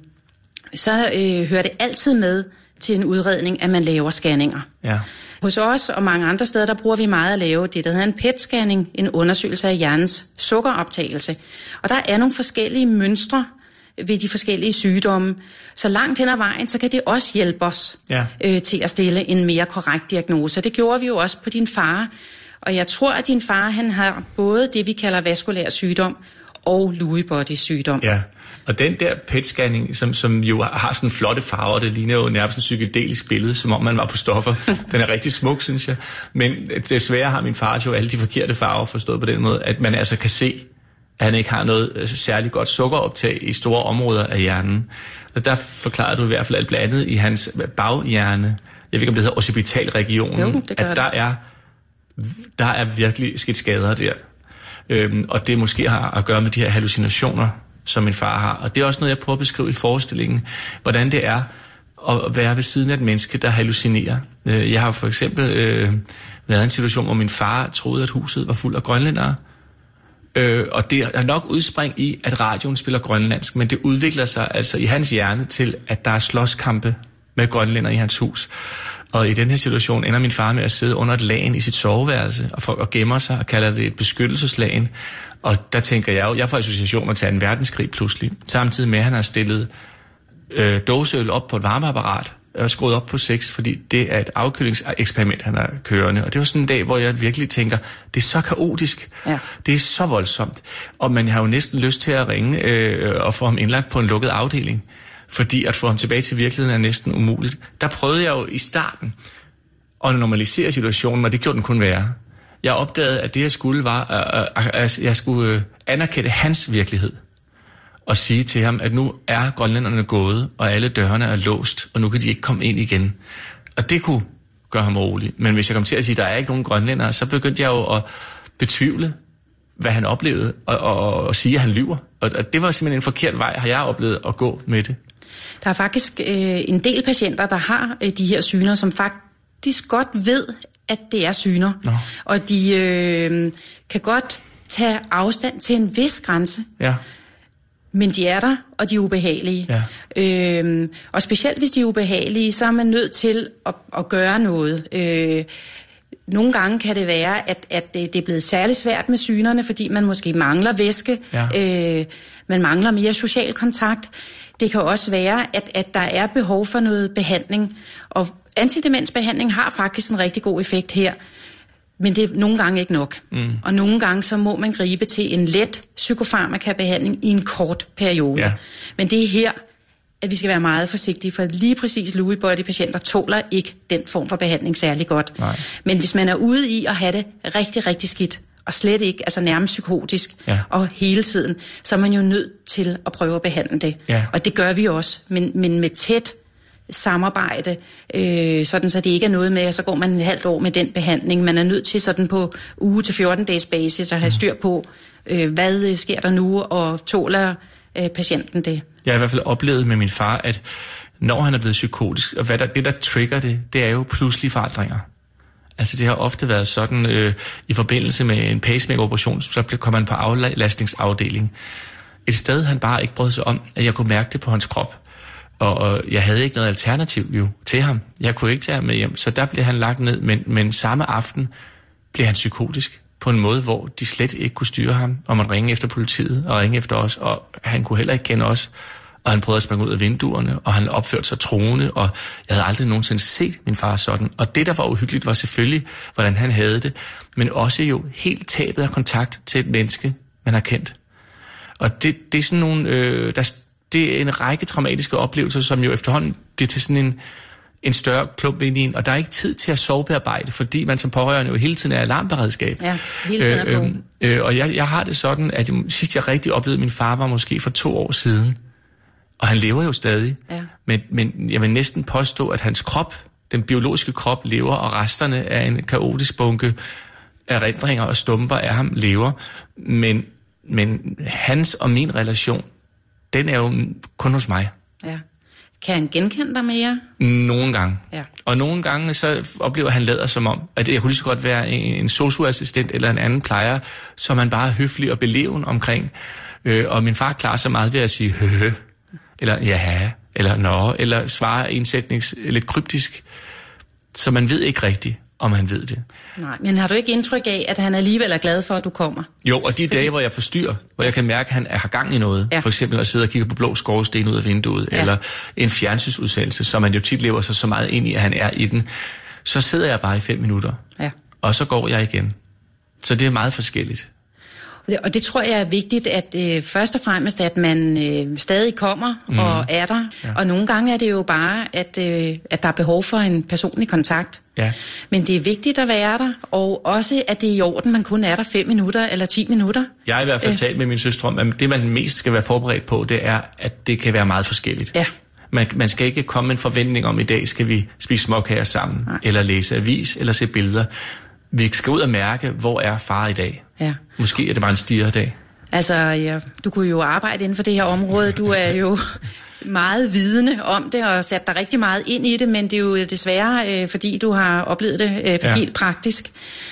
så øh, hører det altid med til en udredning, at man laver scanninger. Ja. Hos os og mange andre steder, der bruger vi meget at lave det, der hedder en P E T-scanning, en undersøgelse af hjernens sukkeroptagelse. Og der er nogle forskellige mønstre ved de forskellige sygdomme. Så langt hen ad vejen, så kan det også hjælpe os ja. øh, til at stille en mere korrekt diagnose. Det gjorde vi jo også på din far. Og jeg tror, at din far, han har både det, vi kalder vaskulær sygdom og Lewy body sygdom. Ja, og den der P E T-scanning, som, som jo har sådan flotte farver, det ligner jo nærmest en psykedelisk billede, som om man var på stoffer. Den er rigtig smuk, synes jeg. Men desværre har min far jo alle de forkerte farver forstået på den måde, at man altså kan se, at han ikke har noget særligt godt sukkeroptag i store områder af hjernen. Og der forklarede du i hvert fald alt blandt andet i hans baghjerne, jeg ved ikke om det hedder occipitalregionen, jo, det at der er, der er virkelig skidt skader der. Øhm, og det måske har at gøre med de her hallucinationer, som min far har. Og det er også noget, jeg prøver at beskrive i forestillingen, hvordan det er at være ved siden af et menneske, der hallucinerer. Jeg har for eksempel øh, været i en situation, hvor min far troede, at huset var fuld af grønlændere. Øh, og det er nok udspring i, at radioen spiller grønlandsk, men det udvikler sig altså i hans hjerne til, at der er slåskampe med grønlænder i hans hus. Og i den her situation ender min far med at sidde under et lagen i sit soveværelse og, for, og gemmer sig og kalder det et beskyttelseslagen. Og der tænker jeg jo, jeg får associationer til en verdenskrig pludselig. Samtidig med, at han har stillet øh, dåseøl op på et varmeapparat og skruet op på seks, fordi det er et afkølingseksperiment, han har kørende. Og det var sådan en dag, hvor jeg virkelig tænker, det er så kaotisk, ja. Det er så voldsomt. Og man har jo næsten lyst til at ringe øh, og få ham indlagt på en lukket afdeling. Fordi at få ham tilbage til virkeligheden er næsten umuligt. Der prøvede jeg jo i starten at normalisere situationen, og det gjorde den kun værre. Jeg opdagede, at det jeg skulle var, at jeg skulle anerkende hans virkelighed. Og sige til ham, at nu er grønlænderne gået, og alle dørene er låst, og nu kan de ikke komme ind igen. Og det kunne gøre ham rolig. Men hvis jeg kom til at sige, at der er ikke nogen grønlændere, så begyndte jeg jo at betvivle, hvad han oplevede, og, og, og sige, at han lyver. Og det var simpelthen en forkert vej, har jeg oplevet at gå med det. Der er faktisk øh, en del patienter, der har øh, de her syner, som faktisk godt ved, at det er syner. Nå. Og de øh, kan godt tage afstand til en vis grænse. Ja. Men de er der, og de er ubehagelige. Ja. Øh, og specielt hvis de er ubehagelige, så er man nødt til at, at gøre noget. Øh, Nogle gange kan det være, at, at det er blevet særligt svært med synerne, fordi man måske mangler væske, ja. øh, man mangler mere social kontakt. Det kan også være, at, at der er behov for noget behandling, og antidemensbehandling har faktisk en rigtig god effekt her, men det er nogle gange ikke nok. Mm. Og nogle gange så må man gribe til en let psykofarmakabehandling i en kort periode. Ja. Men det er her, at vi skal være meget forsigtige, for lige præcis Lewy body-patienter tåler ikke den form for behandling særlig godt. Nej. Men hvis man er ude i at have det rigtig, rigtig skidt, og slet ikke, altså nærmest psykotisk, ja. Og hele tiden, så er man jo nødt til at prøve at behandle det. Ja. Og det gør vi også, men, men med tæt samarbejde, øh, sådan så det ikke er noget med, at så går man et halvt år med den behandling. Man er nødt til sådan på uge til fjorten dages basis at have styr på, øh, hvad sker der nu, og tåler øh, patienten det. Jeg har i hvert fald oplevet med min far, at når han er blevet psykotisk, og hvad der, det der trigger det, det er jo pludselige forandringer. Altså det har ofte været sådan, øh, i forbindelse med en pacemaker-operation, så kommer han på aflastningsafdeling. Et sted, han bare ikke brød sig om, at jeg kunne mærke det på hans krop. Og, og jeg havde ikke noget alternativ jo til ham. Jeg kunne ikke tage ham med hjem, så der blev han lagt ned. Men, men samme aften blev han psykotisk på en måde, hvor de slet ikke kunne styre ham. Og man ringede efter politiet og ringede efter os, og han kunne heller ikke kende os. Og han prøvede at springe ud af vinduerne, og han opførte sig truende, og jeg havde aldrig nogensinde set min far sådan. Og det, der var uhyggeligt, var selvfølgelig, hvordan han havde det, men også jo helt tabet af kontakt til et menneske, man har kendt. Og det, det er sådan nogle, øh, der, det er en række traumatiske oplevelser, som jo efterhånden bliver til sådan en, en større klump ind i en, og der er ikke tid til at sovebearbejde, fordi man som pårørende jo hele tiden er alarmberedskab. Ja, hele tiden er på. Øh, øh, og jeg, jeg har det sådan, at sidst jeg rigtig oplevede min far, var måske for to år siden. Og han lever jo stadig, ja. men, men jeg vil næsten påstå, at hans krop Den biologiske krop lever, og resterne af en kaotisk bunke erindringer og stumper af ham lever. Men, men hans og min relation, den er jo kun hos mig. Ja. Kan han genkende dig mere? Nogle gange. Ja. Og nogle gange så oplever han lader som om, at jeg kunne lige så godt være en, en sosu-assistent eller en anden plejer, som han bare er høflig og beleven omkring. Øh, og min far klarer sig meget ved at sige høhø, eller ja, eller nå, eller svare en sætning lidt kryptisk, så man ved ikke rigtigt, om han ved det. Nej, men har du ikke indtryk af, at han alligevel er glad for, at du kommer? Jo, og de dage, hvor jeg forstyrrer, hvor jeg kan mærke, at han har gang i noget, ja. For eksempel at sidde og kigge på blå skorsten ud af vinduet, ja. Eller en fjernsynsudsendelse, som man jo tit lever sig så meget ind i, at han er i den, så sidder jeg bare i fem minutter, ja. Og så går jeg igen. Så det er meget forskelligt. Og det tror jeg er vigtigt, at øh, først og fremmest, at man øh, stadig kommer mm. og er der. Ja. Og nogle gange er det jo bare, at, øh, at der er behov for en personlig kontakt. Ja. Men det er vigtigt at være der, og også, at det er i orden, man kun er der fem minutter eller ti minutter. Jeg har i hvert fald talt med min søstre om, at det man mest skal være forberedt på, det er, at det kan være meget forskelligt. Ja. Man, man skal ikke komme med en forventning om, at i dag skal vi spise småkager sammen, Nej. Eller læse avis, eller se billeder. Vi skal ud og mærke, hvor er far i dag. Ja. Måske er det bare en stirredag. Altså, ja, du kunne jo arbejde inden for det her område. Du er jo meget vidende om det og sat dig rigtig meget ind i det, men det er jo desværre, øh, fordi du har oplevet det øh, ja. Helt praktisk.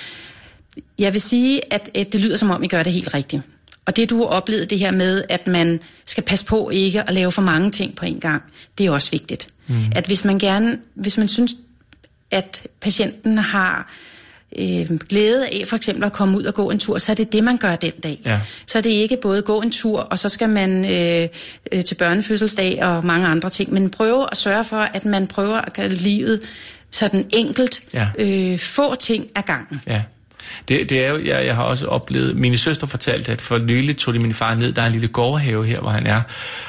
Jeg vil sige, at, at det lyder som om, I gør det helt rigtigt. Og det, du har oplevet det her med, at man skal passe på ikke at lave for mange ting på en gang, det er også vigtigt. Mm. At hvis man gerne, hvis man synes, at patienten har Øh, glæde af for eksempel at komme ud og gå en tur, så er det det, man gør den dag. Ja. Så er det ikke både gå en tur, og så skal man øh, øh, til børnefødselsdag og mange andre ting, men prøve at sørge for, at man prøver at gøre livet sådan enkelt, ja. øh, få ting ad gangen. Ja. Det, det er jo, jeg, jeg har også oplevet, mine søstre fortalte, at for nylig tog de min far ned, der er en lille gårdhave her, hvor han er,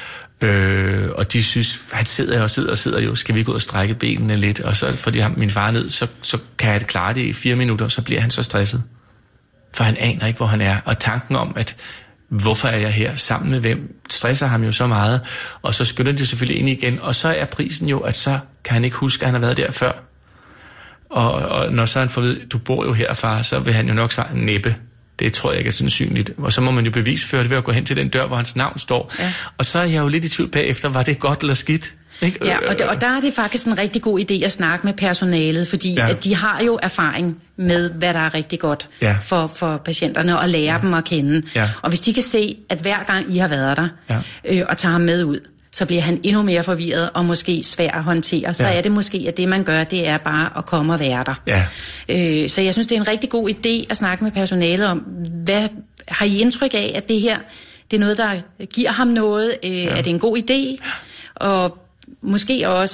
Øh, og de synes, han sidder og sidder og sidder jo, skal vi gå ud og strække benene lidt, og så får de ham, min far ned, så, så kan jeg klare det i fire minutter, så bliver han så stresset. For han aner ikke, hvor han er, og tanken om, at hvorfor er jeg her, sammen med hvem, stresser ham jo så meget, og så skynder de selvfølgelig ind igen, og så er prisen jo, at så kan han ikke huske, at han har været der før. Og, og når så han får at vide, du bor jo her, far, så vil han jo nok svare, næppe. Det tror jeg ikke er sandsynligt. Og så må man jo bevisføre det ved at gå hen til den dør, hvor hans navn står. Ja. Og så er jeg jo lidt i tvivl bagefter, var det godt eller skidt? Ikke? Ja, og, det, og der er det faktisk en rigtig god idé at snakke med personalet, fordi ja. At de har jo erfaring med, hvad der er rigtig godt ja. for, for patienterne, og lære ja. Dem at kende. Ja. Og hvis de kan se, at hver gang I har været der, ja. øh, og tager ham med ud, så bliver han endnu mere forvirret og måske svær at håndtere. Så ja. Er det måske, at det man gør, det er bare at komme og være der. Ja. Øh, så jeg synes, det er en rigtig god idé at snakke med personalet om, hvad har I indtryk af, at det her, det er noget, der giver ham noget? Øh, ja. Er det en god idé? Og måske også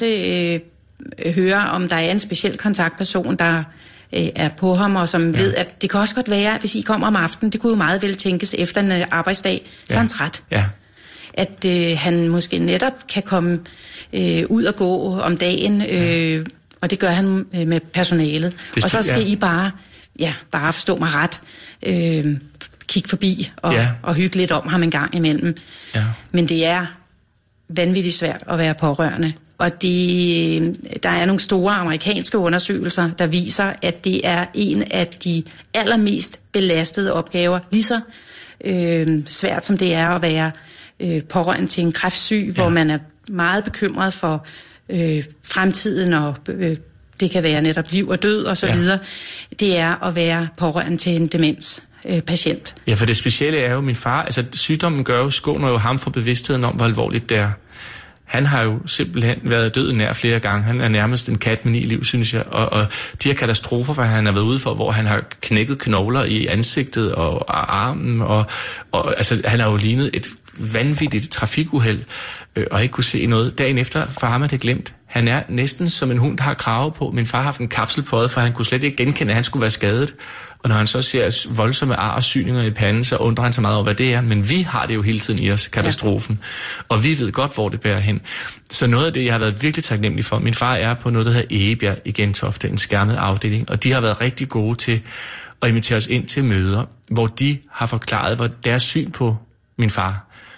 øh, høre, om der er en speciel kontaktperson, der øh, er på ham, og som ja. Ved, at det kan også godt være, hvis I kommer om aftenen, det kunne jo meget vel tænkes efter en arbejdsdag, så er han træt. Ja. At øh, han måske netop kan komme øh, ud og gå om dagen, øh, ja. Og det gør han øh, med personalet. Det og så skal ja. I bare, ja, bare forstå mig ret, øh, kigge forbi og, ja. Og hygge lidt om ham en gang imellem. Ja. Men det er vanvittigt svært at være pårørende. Og det, der er nogle store amerikanske undersøgelser, der viser, at det er en af de allermest belastede opgaver, lige så øh, svært som det er at være øh, pårørende til en kræftsyg, ja. Hvor man er meget bekymret for øh, fremtiden, og øh, det kan være netop liv og død og så ja. Videre. Det er at være pårørende til en demens. Patient. Ja, for det specielle er jo min far, altså sygdommen gør jo, skåner jo ham for bevidstheden om, hvor alvorligt det er. Han har jo simpelthen været død nær flere gange. Han er nærmest en kat med ni liv, synes jeg. Og, og de her katastrofer, hvor han har været ude for, hvor han har knækket knogler i ansigtet og armen, og, og altså, han har jo lignet et vanvittigt trafikuheld, øh, og ikke kunne se noget. Dagen efter, for ham er det glemt. Han er næsten som en hund, der har krave på. Min far har haft en kapsel på øjet, for han kunne slet ikke genkende, at han skulle være skadet. Og når han så ser voldsomme ar og syninger i panden, så undrer han sig meget over, hvad det er. Men vi har det jo hele tiden i os, katastrofen. Ja. Og vi ved godt, hvor det bærer hen. Så noget af det, jeg har været virkelig taknemmelig for, min far er på noget, der hedder Egebjerg i Gentofte, en skærmet afdeling. Og de har været rigtig gode til at invitere os ind til møder, hvor de har forklaret, hvor deres syn på min far,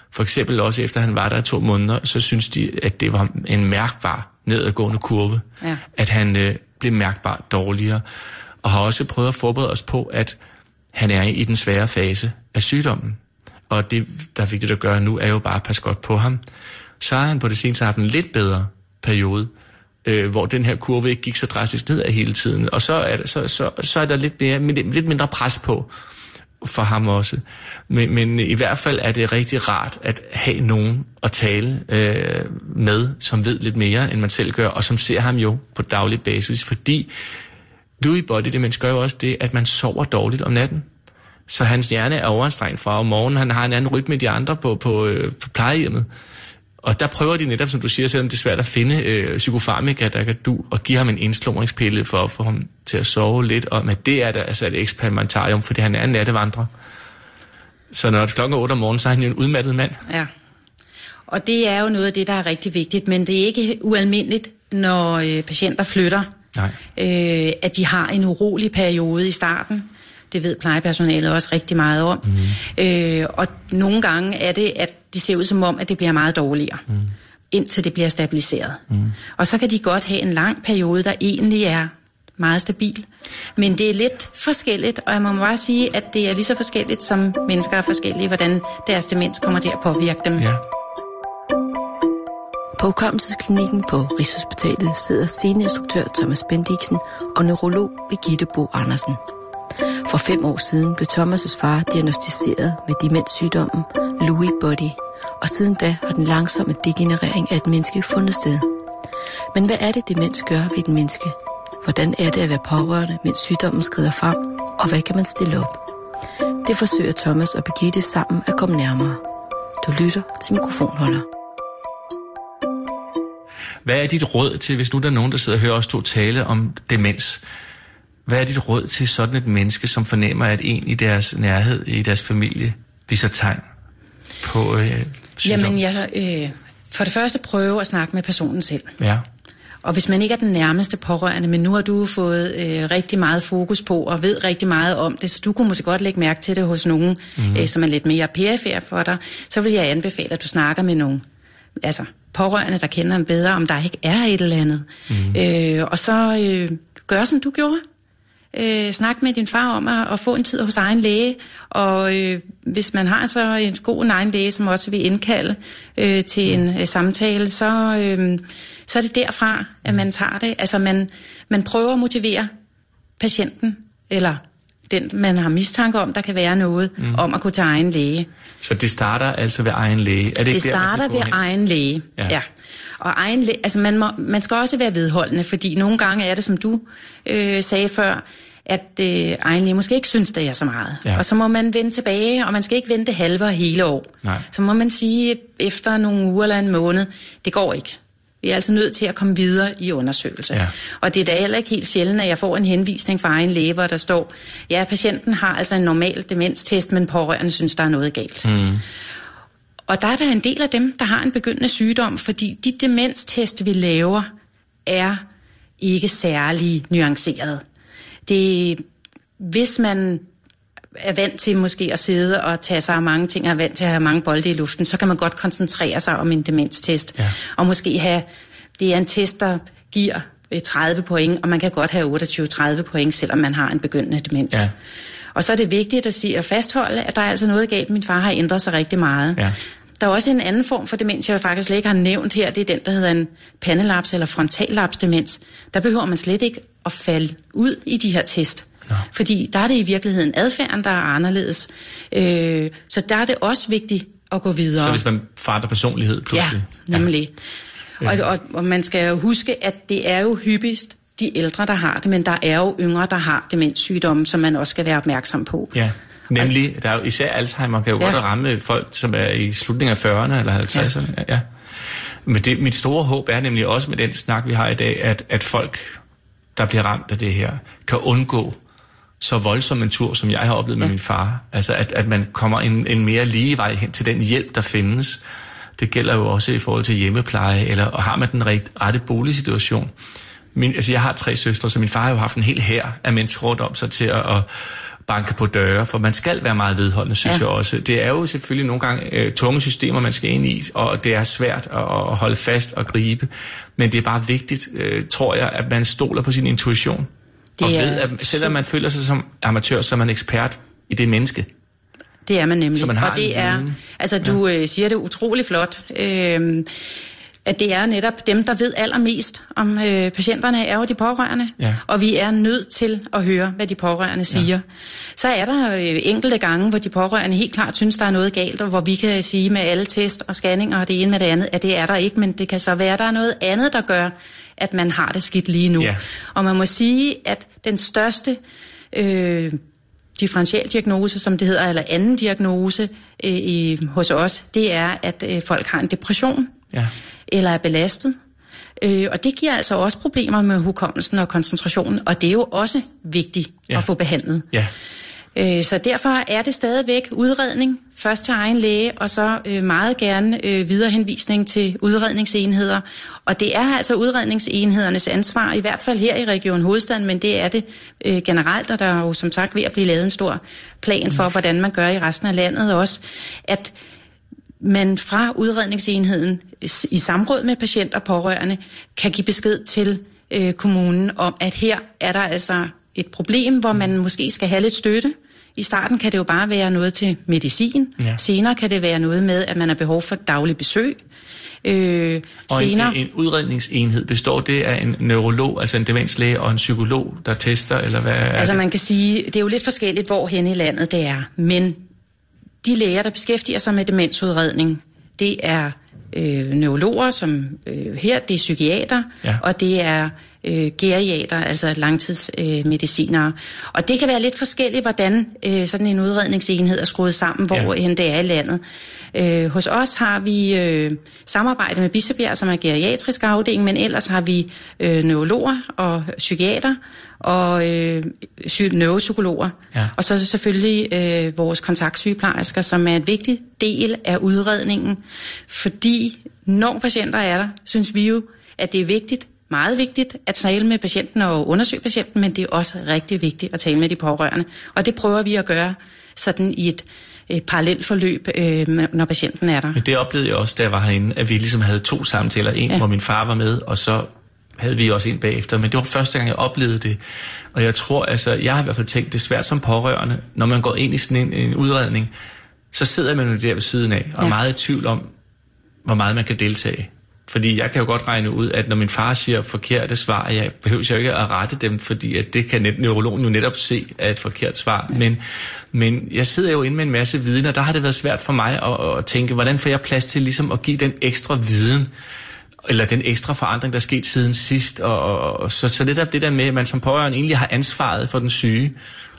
For eksempel også efter han var der i to måneder, så synes de, at det var en mærkbar nedadgående kurve. Ja. At han øh, blev mærkbart dårligere. Og har også prøvet at forberede os på, at han er i den svære fase af sygdommen. Og det, der er vigtigt at gøre nu, er jo bare at passe godt på ham. Så har han på det seneste haft en lidt bedre periode, øh, hvor den her kurve ikke gik så drastisk ned af hele tiden. Og så er der, så, så, så er der lidt, mere, lidt mindre pres på for ham også. Men, men i hvert fald er det rigtig rart at have nogen at tale øh, med, som ved lidt mere, end man selv gør, og som ser ham jo på daglig basis. Fordi Lewy body demens gør jo også det, at man sover dårligt om natten. Så hans hjerne er overanstrengt fra om morgenen. Han har en anden rytme end de andre på, på, øh, på plejehjemmet. Og der prøver de netop, som du siger, selvom det er svært at finde øh, psykofarmika, der kan du, og give ham en indslumringspille for at få ham til at sove lidt. Og men det er da altså et eksperimentarium, fordi han er en nattevandrer. Så når det er klokken otte om morgenen, så er han jo en udmattet mand. Ja, og det er jo noget af det, der er rigtig vigtigt, men det er ikke ualmindeligt, når øh, patienter flytter, øh, at de har en urolig periode i starten. Det ved plejepersonalet også rigtig meget om. Mm. Øh, og nogle gange er det, at de ser ud som om, at det bliver meget dårligere, mm. indtil det bliver stabiliseret. Mm. Og så kan de godt have en lang periode, der egentlig er meget stabil. Men det er lidt forskelligt, og jeg må bare sige, at det er lige så forskelligt, som mennesker er forskellige, hvordan deres demens kommer til at påvirke dem. Ja. På hukommelsesklinikken på Rigshospitalet sidder seniorinstruktør Thomas Bendixen og neurolog Birgitte Bo Andersen. For fem år siden blev Thomas' far diagnosticeret med demenssygdommen Lewy body, og siden da har den langsomme degenerering af et menneske fundet sted. Men hvad er det, demens gør ved et menneske? Hvordan er det at være pårørende, mens sygdommen skrider frem, og hvad kan man stille op? Det forsøger Thomas og Birgitte sammen at komme nærmere. Du lytter til Mikrofonholder. Hvad er dit råd til, hvis nu der er nogen, der sidder og hører os to tale om demens? Hvad er dit råd til sådan et menneske, som fornemmer, at en i deres nærhed, i deres familie, viser tegn på øh, sygdom? Jamen, jeg øh, for det første prøve at snakke med personen selv. Ja. Og hvis man ikke er den nærmeste pårørende, men nu har du fået øh, rigtig meget fokus på og ved rigtig meget om det, så du kunne måske godt lægge mærke til det hos nogen, mm-hmm. øh, som er lidt mere perifær for dig, så vil jeg anbefale, at du snakker med nogen. Altså pårørende, der kender dem bedre, om der ikke er et eller andet. Mm-hmm. Øh, og så øh, gør, som du gjorde. Øh, snak med din far om at, at få en tid hos egen læge, og øh, hvis man har så en god en egen læge, som også vil indkalde øh, til en øh, samtale, så, øh, så er det derfra, at man tager det. Altså man, man prøver at motivere patienten, eller den, man har mistanke om, der kan være noget, mm. om at gå til egen læge. Så det starter altså ved egen læge? Er det det ikke starter der, ved hen? egen læge, ja. ja. Og egen læge, altså man, må, man skal også være vedholdende, fordi nogle gange er det, som du øh, sagde før, at øh, egen læge måske ikke synes, det er så meget. Ja. Og så må man vende tilbage, og man skal ikke vente halve og hele år. Nej. Så må man sige, efter nogle uger eller en måned, det går ikke. Vi er altså nødt til at komme videre i undersøgelse. Ja. Og det er da heller ikke helt sjældent, at jeg får en henvisning fra egen læge, hvor der står, ja, patienten har altså en normal demenstest, men pårørende synes, der er noget galt. Mm. Og der er der en del af dem, der har en begyndende sygdom, fordi de demenstest, vi laver, er ikke særlig nuanceret. Det, hvis man er vant til måske at sidde og tage sig af mange ting, og er vant til at have mange bolde i luften, så kan man godt koncentrere sig om en demenstest. Ja. Og måske have, det er en test, der giver tredive point, og man kan godt have otteogtyve til tredive point, selvom man har en begyndende demens. Ja. Og så er det vigtigt at sige og fastholde, at der er altså noget galt. Min far har ændret sig rigtig meget. Ja. Der er også en anden form for demens, jeg faktisk slet ikke har nævnt her. Det er den, der hedder en pandelaps eller frontallapsdemens. Der behøver man slet ikke at falde ud i de her test. No. Fordi der er det i virkeligheden adfærden, der er anderledes. Øh, så der er det også vigtigt at gå videre. Så hvis man forandrer personlighed pludselig? Ja, nemlig. Ja. Og, og, og man skal jo huske, at det er jo hyppigst de ældre, der har det, men der er jo yngre, der har demenssygdomme, som man også skal være opmærksom på. Ja. Nemlig, der er jo især Alzheimer kan jo ja. godt ramme folk, som er i slutningen af fyrrerne eller halvtredserne. Ja. Ja. Men det, mit store håb er nemlig også med den snak, vi har i dag, at, at folk, der bliver ramt af det her, kan undgå så voldsom en tur, som jeg har oplevet med ja. min far. Altså, at, at man kommer en, en mere lige vej hen til den hjælp, der findes. Det gælder jo også i forhold til hjemmepleje, eller og har man den rette boligsituation. Min, altså, jeg har tre søstre, så min far har jo haft en hel hær af mennesker rundt om sig til at, at banke på døre, for man skal være meget vedholdende, synes ja. jeg også. Det er jo selvfølgelig nogle gange øh, tunge systemer, man skal ind i, og det er svært at, at holde fast og gribe. Men det er bare vigtigt, øh, tror jeg, at man stoler på sin intuition. Det og ved, at selvom man føler sig som amatør, så er man ekspert i det menneske. Det er man nemlig. Man og det er, altså du ja. øh, siger det utrolig flot, øh, at det er netop dem, der ved allermest om øh, patienterne, er jo de pårørende. Ja. Og vi er nødt til at høre, hvad de pårørende siger. Ja. Så er der øh, enkelte gange, hvor de pårørende helt klart synes, der er noget galt, og hvor vi kan sige med alle test og scanninger og det ene med det andet, at det er der ikke, men det kan så være, at der er noget andet, der gør, at man har det skidt lige nu. Ja. Og man må sige, at den største øh, differentialdiagnose, som det hedder, eller anden diagnose øh, i, hos os, det er, at øh, folk har en depression. Ja. Eller er belastet. Øh, og det giver altså også problemer med hukommelsen og koncentrationen, og det er jo også vigtigt ja. at få behandlet. Ja. Øh, så derfor er det stadigvæk udredning, først til egen læge, og så øh, meget gerne øh, viderehenvisning til udredningsenheder. Og det er altså udredningsenhedernes ansvar, i hvert fald her i Region Hovedstaden, men det er det øh, generelt, og der er jo som sagt ved at blive lavet en stor plan for, hvordan man gør i resten af landet også, at man fra udredningsenheden i samråd med patient og pårørende kan give besked til øh, kommunen om, at her er der altså et problem, hvor man måske skal have lidt støtte. I starten kan det jo bare være noget til medicin. Ja. Senere kan det være noget med, at man har behov for daglig besøg. Øh, og senere... en, en udredningsenhed, består det af en neurolog, altså en demenslæge og en psykolog, der tester, eller hvad er Altså det? Man kan sige, det er jo lidt forskelligt, hvor hen i landet det er, men de læger, der beskæftiger sig med demensudredning, det er øh, neurologer, som øh, her, det er psykiater, ja. og det er øh, geriater, altså langtidsmedicinere. Øh, og det kan være lidt forskelligt, hvordan øh, sådan en udredningsenhed er skruet sammen, hvor ja. end det er i landet. Øh, hos os har vi øh, samarbejde med Bispebjerg, som er geriatrisk afdeling, men ellers har vi øh, neurologer og psykiater, og øh, neuropsykologer. Ja. Og så er det selvfølgelig øh, vores kontaktsygeplejersker, som er en vigtig del af udredningen. Fordi når patienter er der, synes vi jo, at det er vigtigt, meget vigtigt at tale med patienten og undersøge patienten, men det er også rigtig vigtigt at tale med de pårørende. Og det prøver vi at gøre sådan i et, et parallelt forløb, øh, når patienten er der. Men det oplevede jeg også, da jeg var herinde, at vi ligesom havde to samtaler. En, ja. hvor min far var med, og så havde vi også en bagefter, men det var første gang, jeg oplevede det. Og jeg tror, altså, jeg har i hvert fald tænkt, det er svært som pårørende, når man går ind i sådan en, en udredning, så sidder man jo der ved siden af, og ja. er meget i tvivl om, hvor meget man kan deltage. Fordi jeg kan jo godt regne ud, at når min far siger forkerte svar, jeg behøver jo ikke at rette dem, fordi at det kan net, neurologen jo netop se af et forkert svar. Ja. Men, men jeg sidder jo inde med en masse viden, og der har det været svært for mig at, at tænke, hvordan får jeg plads til ligesom at give den ekstra viden, eller den ekstra forandring, der er sket siden sidst. Og, og, og så, så lidt af det der med, at man som pårørende egentlig har ansvaret for den syge,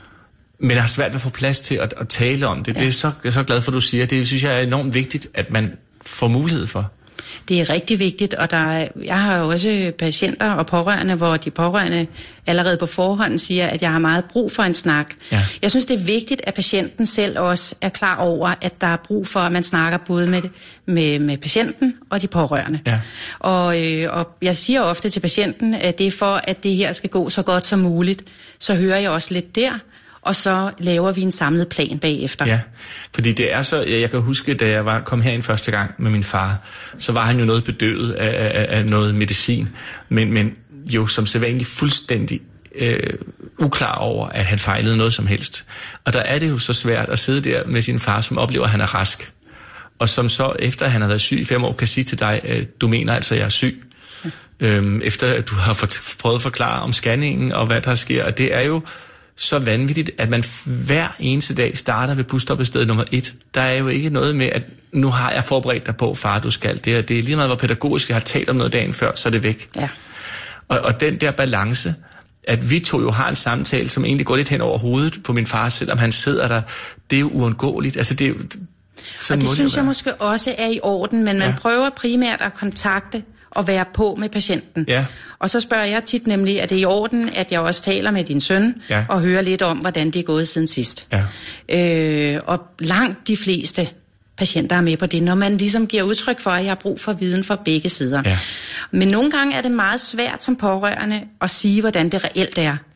men har svært ved at få plads til at, at tale om det. Ja. Det er så, jeg er så glad for, at du siger. Det synes jeg er enormt vigtigt, at man får mulighed for. Det er rigtig vigtigt, og der er, jeg har jo også patienter og pårørende, hvor de pårørende allerede på forhånd siger, at jeg har meget brug for en snak. Ja. Jeg synes, det er vigtigt, at patienten selv også er klar over, at der er brug for, at man snakker både med, med, med patienten og de pårørende. Ja. Og, øh, og jeg siger ofte til patienten, at det er for, at det her skal gå så godt som muligt. Så hører jeg også lidt der, og så laver vi en samlet plan bagefter. Ja, fordi det er så, jeg kan huske, da jeg var, kom herind første gang med min far, så var han jo noget bedøvet af, af, af noget medicin, men, men jo som sædvanligt fuldstændig øh, uklar over, at han fejlede noget som helst. Og der er det jo så svært at sidde der med sin far, som oplever, at han er rask, og som så, efter han har været syg i fem år, kan sige til dig, øh, du mener altså, at jeg er syg. Ja. Øhm, efter at du har fået, prøvet at forklare om scanningen og hvad der sker, og det er jo så vanvittigt, at man hver eneste dag starter ved busstoppet sted nummer et. Der er jo ikke noget med, at nu har jeg forberedt dig på, far, du skal. Det er, det er lige meget, hvor pædagogisk jeg har talt om noget dagen før, så er det væk. Ja. Og, og den der balance, at vi to jo har en samtale, som egentlig går lidt hen over hovedet på min far, selvom han sidder der, det er jo uundgåeligt. Altså, det er jo, sådan og det synes jeg måske også er i orden, men man ja. prøver primært at kontakte og være på med patienten. Ja. Og så spørger jeg tit nemlig, er det i orden, at jeg også taler med din søn, ja. og hører lidt om, hvordan det er gået siden sidst. Ja. Øh, og langt de fleste patienter er med på det, når man ligesom giver udtryk for, at jeg har brug for viden fra begge sider. Ja. Men nogle gange er det meget svært som pårørende at sige, hvordan det reelt er. Ja.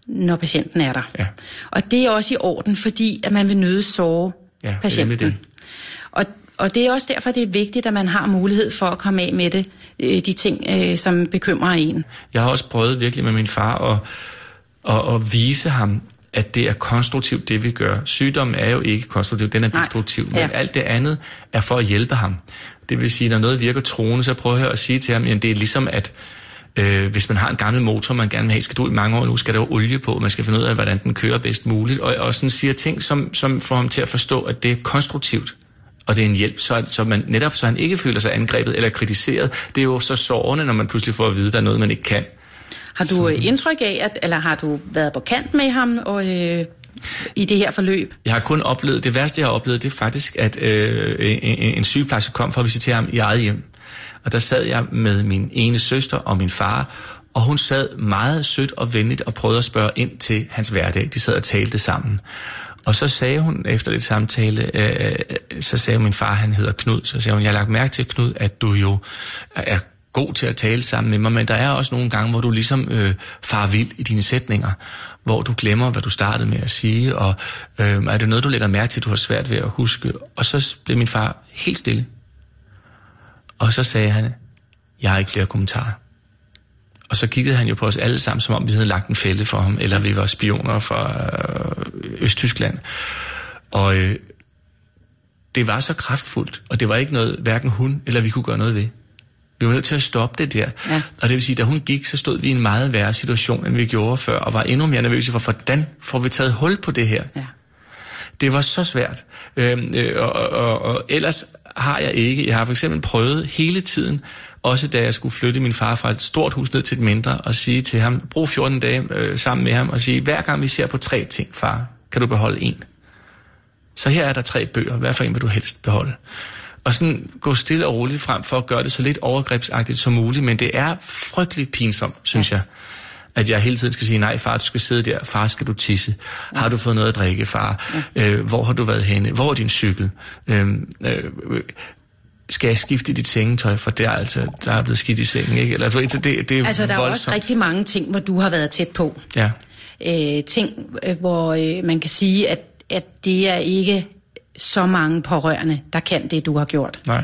når patienten er der. Ja. Og det er også i orden, fordi at man vil nøde såre ja, patienten. Det. Og, og det er også derfor, det er vigtigt, at man har mulighed for at komme af med det, de ting, som bekymrer en. Jeg har også prøvet virkelig med min far at, at, at vise ham, at det er konstruktivt, det vi gør. Sygdommen er jo ikke konstruktiv, den er destruktiv, men ja. alt det andet er for at hjælpe ham. Det vil sige, når noget virker truende, så prøver jeg at sige til ham, at det er ligesom, at øh, hvis man har en gammel motor, man gerne vil have, skal du i mange år nu, skal der jo olie på, man skal finde ud af, hvordan den kører bedst muligt, og, og sådan siger ting, som, som får ham til at forstå, at det er konstruktivt, og det er en hjælp, så, så man netop så han ikke føler sig angrebet eller kritiseret. Det er jo så sårende, når man pludselig får at vide, at der er noget, man ikke kan. Har du indtryk af, at, eller har du været på kant med ham og, øh, i det her forløb? Jeg har kun oplevet, det værste jeg har oplevet, det er faktisk, at øh, en, en sygeplejerske kom for at visitere ham i eget hjem. Og der sad jeg med min ene søster og min far, og hun sad meget sødt og venligt og prøvede at spørge ind til hans hverdag. De sad og talte sammen. Og så sagde hun efter lidt samtale, øh, så sagde min far, han hedder Knud, så sagde hun, jeg har lagt mærke til, Knud, at du jo er god til at tale sammen med mig, men der er også nogle gange, hvor du ligesom øh, farer vild i dine sætninger, hvor du glemmer, hvad du startede med at sige, og øh, er det noget, du lægger mærke til, du har svært ved at huske? Og så blev min far helt stille. Og så sagde han, jeg har ikke flere kommentarer. Og så kiggede han jo på os alle sammen, som om vi havde lagt en fælde for ham, eller vi var spioner fra øh, Østtyskland. Og øh, det var så kraftfuldt, og det var ikke noget, hverken hun eller vi kunne gøre noget ved. Vi var nødt til at stoppe det der. Ja. Og det vil sige, da hun gik, så stod vi i en meget værre situation, end vi gjorde før, og var endnu mere nervøse for, hvordan får vi taget hul på det her? Ja. Det var så svært. Øhm, øh, og, og, og ellers har jeg ikke. Jeg har for eksempel prøvet hele tiden, også da jeg skulle flytte min far fra et stort hus ned til et mindre, og sige til ham, brug fjorten dage øh, sammen med ham, og sige, hver gang vi ser på tre ting, far, kan du beholde en. Så her er der tre bøger, hvad for en vil du helst beholde? Og sådan gå stille og roligt frem for at gøre det så lidt overgrebsagtigt som muligt, men det er frygteligt pinsomt, synes ja. jeg, at jeg hele tiden skal sige, nej far, du skal sidde der, far, skal du tisse, ja. har du fået noget at drikke, far, ja. øh, hvor har du været henne, hvor er din cykel, øh, øh, skal jeg skifte dit sengetøj, for det er altså, der er blevet skidt i sengen, ikke? Eller, det, det, det er altså, der voldsomt. er også rigtig mange ting, hvor du har været tæt på. Ja. Øh, ting, hvor øh, man kan sige, at, at det er ikke så mange pårørende, der kan det, du har gjort. Nej.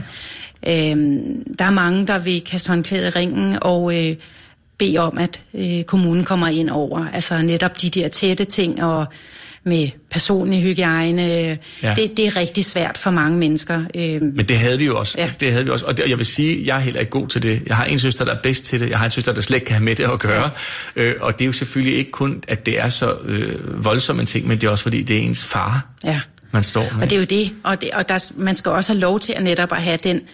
Øhm, der er mange, der vil kaste håndklædet i ringen og øh, bede om, at øh, kommunen kommer ind over. Altså netop de der tætte ting og med personlig hygiejne. Ja. Det, det er rigtig svært for mange mennesker. Øhm, Men det havde vi jo også. Ja. Det havde vi også. Og det, jeg vil sige, jeg er heller ikke god til det. Jeg har en søster, der er bedst til det. Jeg har en søster, der slet ikke kan have med det at gøre. Ja. Øh, og det er jo selvfølgelig ikke kun, at det er så øh, voldsomt en ting, men det er også fordi, det er ens far. Ja. Man står med. Og det er jo det, og, det, og der, man skal også have lov til at netop at have den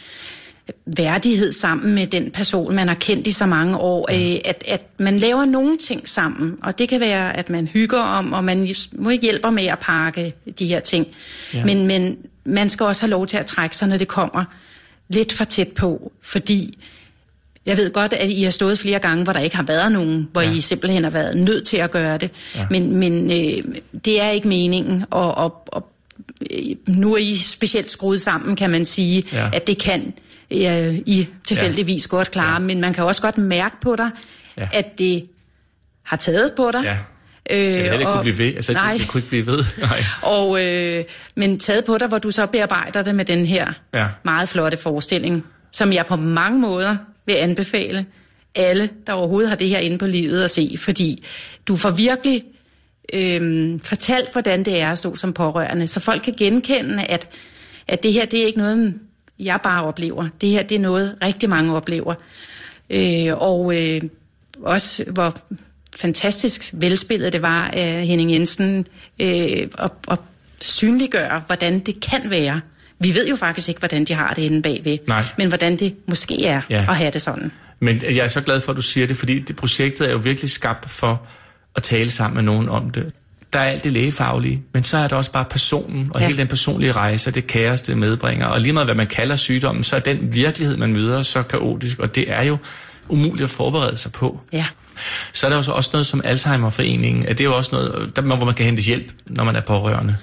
værdighed sammen med den person, man har kendt i så mange år, ja. øh, at, at man laver nogle ting sammen, og det kan være, at man hygger om, og man hjælper med at pakke de her ting. Ja. Men, men man skal også have lov til at trække sig, når det kommer lidt for tæt på, fordi jeg ved godt, at I har stået flere gange, hvor der ikke har været nogen, hvor ja. I simpelthen har været nødt til at gøre det, ja. men, men øh, det er ikke meningen, og, og, og nu er I specielt skruet sammen, kan man sige, ja. at det kan øh, I tilfældigvis ja. godt klare, ja. men man kan også godt mærke på dig, ja. at det har taget på dig. Ja. Øh, jeg vil ikke kunne blive ved. Altså, nej. Det kunne ikke blive ved. Nej. Og, øh, men taget på dig, hvor du så bearbejder det med den her ja. meget flotte forestilling, som jeg på mange måder vil anbefale alle, der overhovedet har det her inde på livet at se, fordi du får virkelig Øhm, fortalt, hvordan det er at stå som pårørende, så folk kan genkende, at, at det her, det er ikke noget, jeg bare oplever. Det her, det er noget, rigtig mange oplever. Øh, og øh, også, hvor fantastisk velspillet det var af Henning Jensen øh, at, at synliggøre, hvordan det kan være. Vi ved jo faktisk ikke, hvordan de har det inde bagved, Nej. men hvordan det måske er ja. at have det sådan. Men jeg er så glad for, at du siger det, fordi det projektet er jo virkelig skabt for at tale sammen med nogen om det. Der er alt det lægefaglige, men så er der også bare personen, og ja. hele den personlige rejse, det kaos, det medbringer. Og lige meget hvad man kalder sygdommen, så er den virkelighed, man møder, så kaotisk, og det er jo umuligt at forberede sig på. Ja. Så er der jo så også noget som Alzheimerforeningen, at det er jo også noget, der, hvor man kan hente hjælp, når man er pårørende.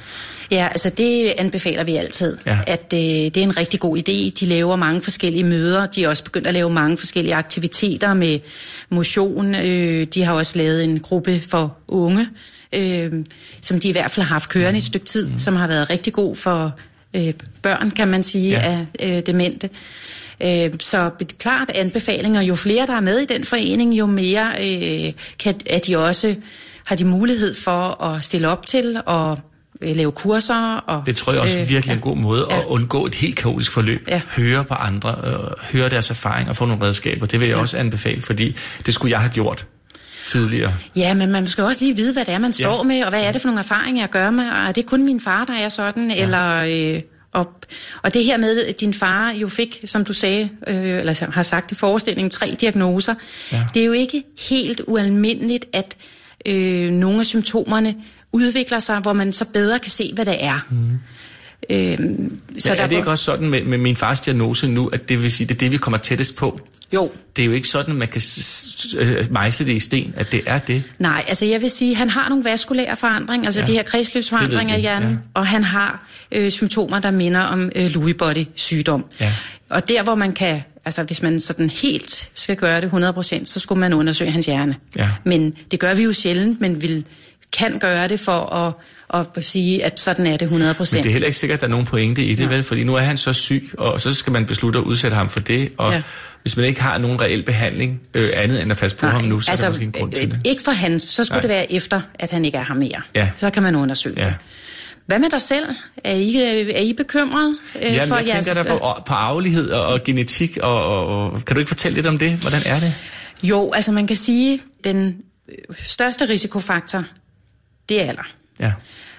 Ja, altså det anbefaler vi altid, ja. At øh, det er en rigtig god idé. De laver mange forskellige møder, de er også begyndt at lave mange forskellige aktiviteter med motion. Øh, de har også lavet en gruppe for unge, øh, som de i hvert fald har haft kørende mm. et stykke tid, mm. som har været rigtig god for øh, børn, kan man sige, ja. af øh, demente. Øh, så klart anbefalinger, jo flere der er med i den forening, jo mere øh, kan, at de også har de mulighed for at stille op til og øh, lave kurser. Og, det tror jeg også øh, virkelig er en god måde ja. At undgå et helt kaotisk forløb. Ja. Høre på andre, øh, høre deres erfaring og få nogle redskaber. Det vil jeg ja. Også anbefale, fordi det skulle jeg have gjort tidligere. Ja, men man skal også lige vide, hvad det er, man står ja. Med, og hvad er det for nogle erfaringer, jeg gør med. Er det kun min far, der er sådan, ja. Eller... Øh, Og, og det her med, at din far jo fik, som du sagde, øh, eller har sagt i forestillingen, tre diagnoser, ja. Det er jo ikke helt ualmindeligt, at øh, nogle af symptomerne udvikler sig, hvor man så bedre kan se, hvad det er. Mm. Øh, så ja, der er det ikke også sådan med, med min fars diagnose nu, at det vil sige, det er det, vi kommer tættest på? Jo. Det er jo ikke sådan, at man kan mejsle det i sten, at det er det. Nej, altså jeg vil sige, at han har nogle vaskulære forandringer, altså ja. De her kredsløbsforandringer i hjernen, ja. Og han har øh, symptomer, der minder om øh, Lewy body sygdom. Ja. Og der, hvor man kan, altså hvis man sådan helt skal gøre det hundrede procent, så skulle man undersøge hans hjerne. Ja. Men det gør vi jo sjældent, men vi kan gøre det for at og sige, at sådan er det hundrede procent. Men det er heller ikke sikkert, at der er nogen pointe i det, ja. Vel? Fordi nu er han så syg, og så skal man beslutte at udsætte ham for det, og ja. Hvis man ikke har nogen reel behandling øh, andet end at passe på Nej, ham nu, så altså, er der måske en grund til det. Ikke for han, så skulle Nej. Det være efter, at han ikke er her mere. Ja. Så kan man undersøge ja. Det. Hvad med dig selv? Er I, er I bekymret? Øh, Jamen, for jeg tænker jeres... der på, på arvelighed og, og genetik, og, og, og kan du ikke fortælle lidt om det? Hvordan er det? Jo, altså man kan sige, den største risikofaktor, det er alder. Ja.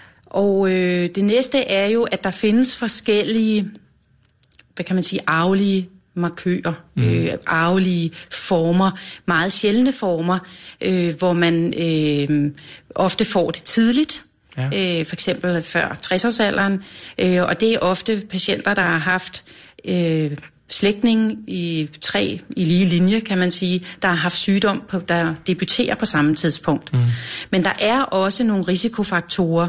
Og øh, det næste er jo, at der findes forskellige, hvad kan man sige, arvelige markører, mm. øh, arvelige former, meget sjældne former, øh, hvor man øh, ofte får det tidligt, ja. øh, for eksempel før tres-årsalderen, øh, og det er ofte patienter, der har haft øh, slægtning i tre i lige linje, kan man sige, der har haft sygdom, på, der debuterer på samme tidspunkt. Mm. Men der er også nogle risikofaktorer,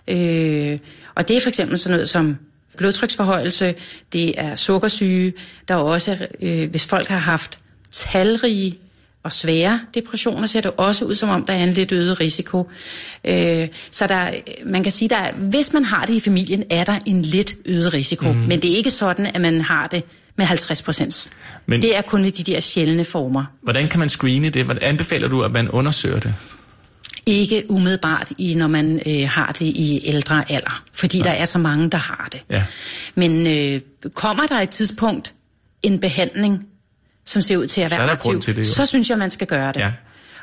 øh, og det er for eksempel sådan noget som blodtryksforhøjelse, det er sukkersyge, der er også, øh, hvis folk har haft talrige og svære depressioner, ser det også ud som om, der er en lidt øget risiko. Øh, så der, man kan sige, der hvis man har det i familien, er der en lidt øget risiko, mm. men det er ikke sådan, at man har det med halvtreds procent. Men det er kun ved de der sjældne former. Hvordan kan man screene det? Hvordan anbefaler du, at man undersøger det? Ikke umiddelbart, i, når man øh, har det i ældre alder, fordi ja. Der er så mange, der har det. Ja. Men øh, kommer der et tidspunkt en behandling, som ser ud til at være aktiv, til det, så synes jeg, man skal gøre det. Ja.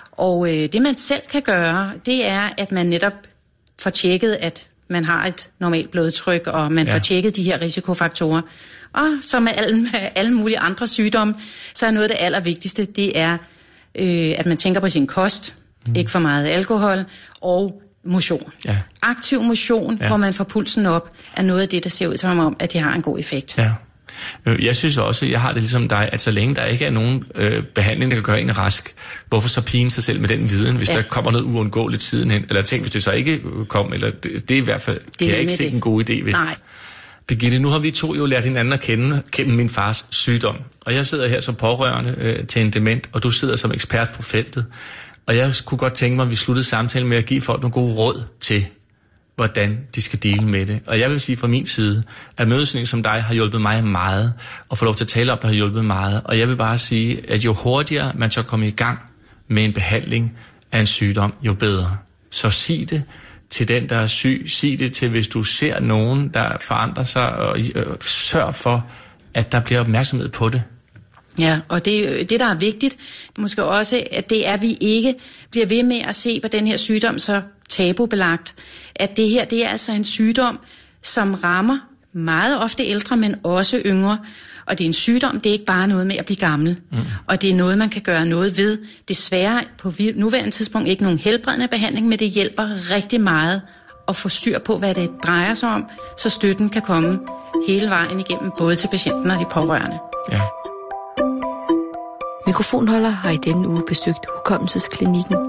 Og øh, det, man selv kan gøre, det er, at man netop får tjekket, at man har et normalt blodtryk, og man ja. Får tjekket de her risikofaktorer. Og som med alle, med alle mulige andre sygdomme, så er noget af det allervigtigste, det er, øh, at man tænker på sin kost, mm. ikke for meget alkohol, og motion. Ja. Aktiv motion, ja. Hvor man får pulsen op, er noget af det, der ser ud som om, at det har en god effekt. Ja. Jeg synes også, jeg har det ligesom dig, at så længe der ikke er nogen øh, behandling, der kan gøre en rask, hvorfor så pine sig selv med den viden, hvis ja. Der kommer noget uundgåeligt sidenhen? Eller tænk, hvis det så ikke kom, eller det, det er i hvert fald, det kan jeg ikke se det. En god idé ved. Nej. Birgitte, nu har vi to jo lært hinanden at kende gennem min fars sygdom. Og jeg sidder her som pårørende øh, til en dement, og du sidder som ekspert på feltet. Og jeg kunne godt tænke mig, at vi sluttede samtalen med at give folk nogle gode råd til, hvordan de skal dele med det. Og jeg vil sige fra min side, at mødesning som dig har hjulpet mig meget, og få lov til at tale op, der har hjulpet meget. Og jeg vil bare sige, at jo hurtigere man så kommer i gang med en behandling af en sygdom, jo bedre. Så sig det til den, der er syg. Sig det til, hvis du ser nogen, der forandrer sig, og øh, sørg for, at der bliver opmærksomhed på det. Ja, og det, det der er vigtigt, måske også, at det er, at vi ikke bliver ved med at se på den her sygdom så tabubelagt. At det her, det er altså en sygdom, som rammer meget ofte ældre, men også yngre. Og det er en sygdom, det er ikke bare noget med at blive gammel. Mm. Og det er noget, man kan gøre noget ved. Desværre på nuværende tidspunkt ikke nogen helbredende behandling, men det hjælper rigtig meget at få styr på, hvad det drejer sig om, så støtten kan komme hele vejen igennem, både til patienten og de pårørende. Ja. Mikrofonholder har i denne uge besøgt Hukommelsesklinikken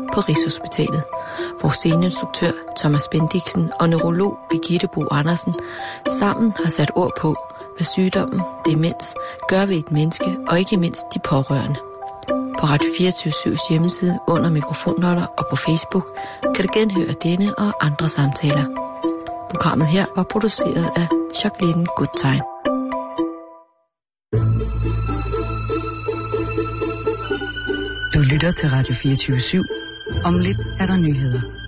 på Rigshospitalet, hvor sceneinstruktør Thomas Bendixen og neurolog Birgitte Bo Andersen sammen har sat ord på, hvad sygdommen demens gør ved et menneske og ikke mindst de pårørende. På Radio fireogtyve syvs hjemmeside under mikrofonholder og på Facebook kan du genhøre denne og andre samtaler. Programmet her var produceret af Jacqueline Goodtime. Du lytter til Radio fireogtyve syv. Om lidt er der nyheder.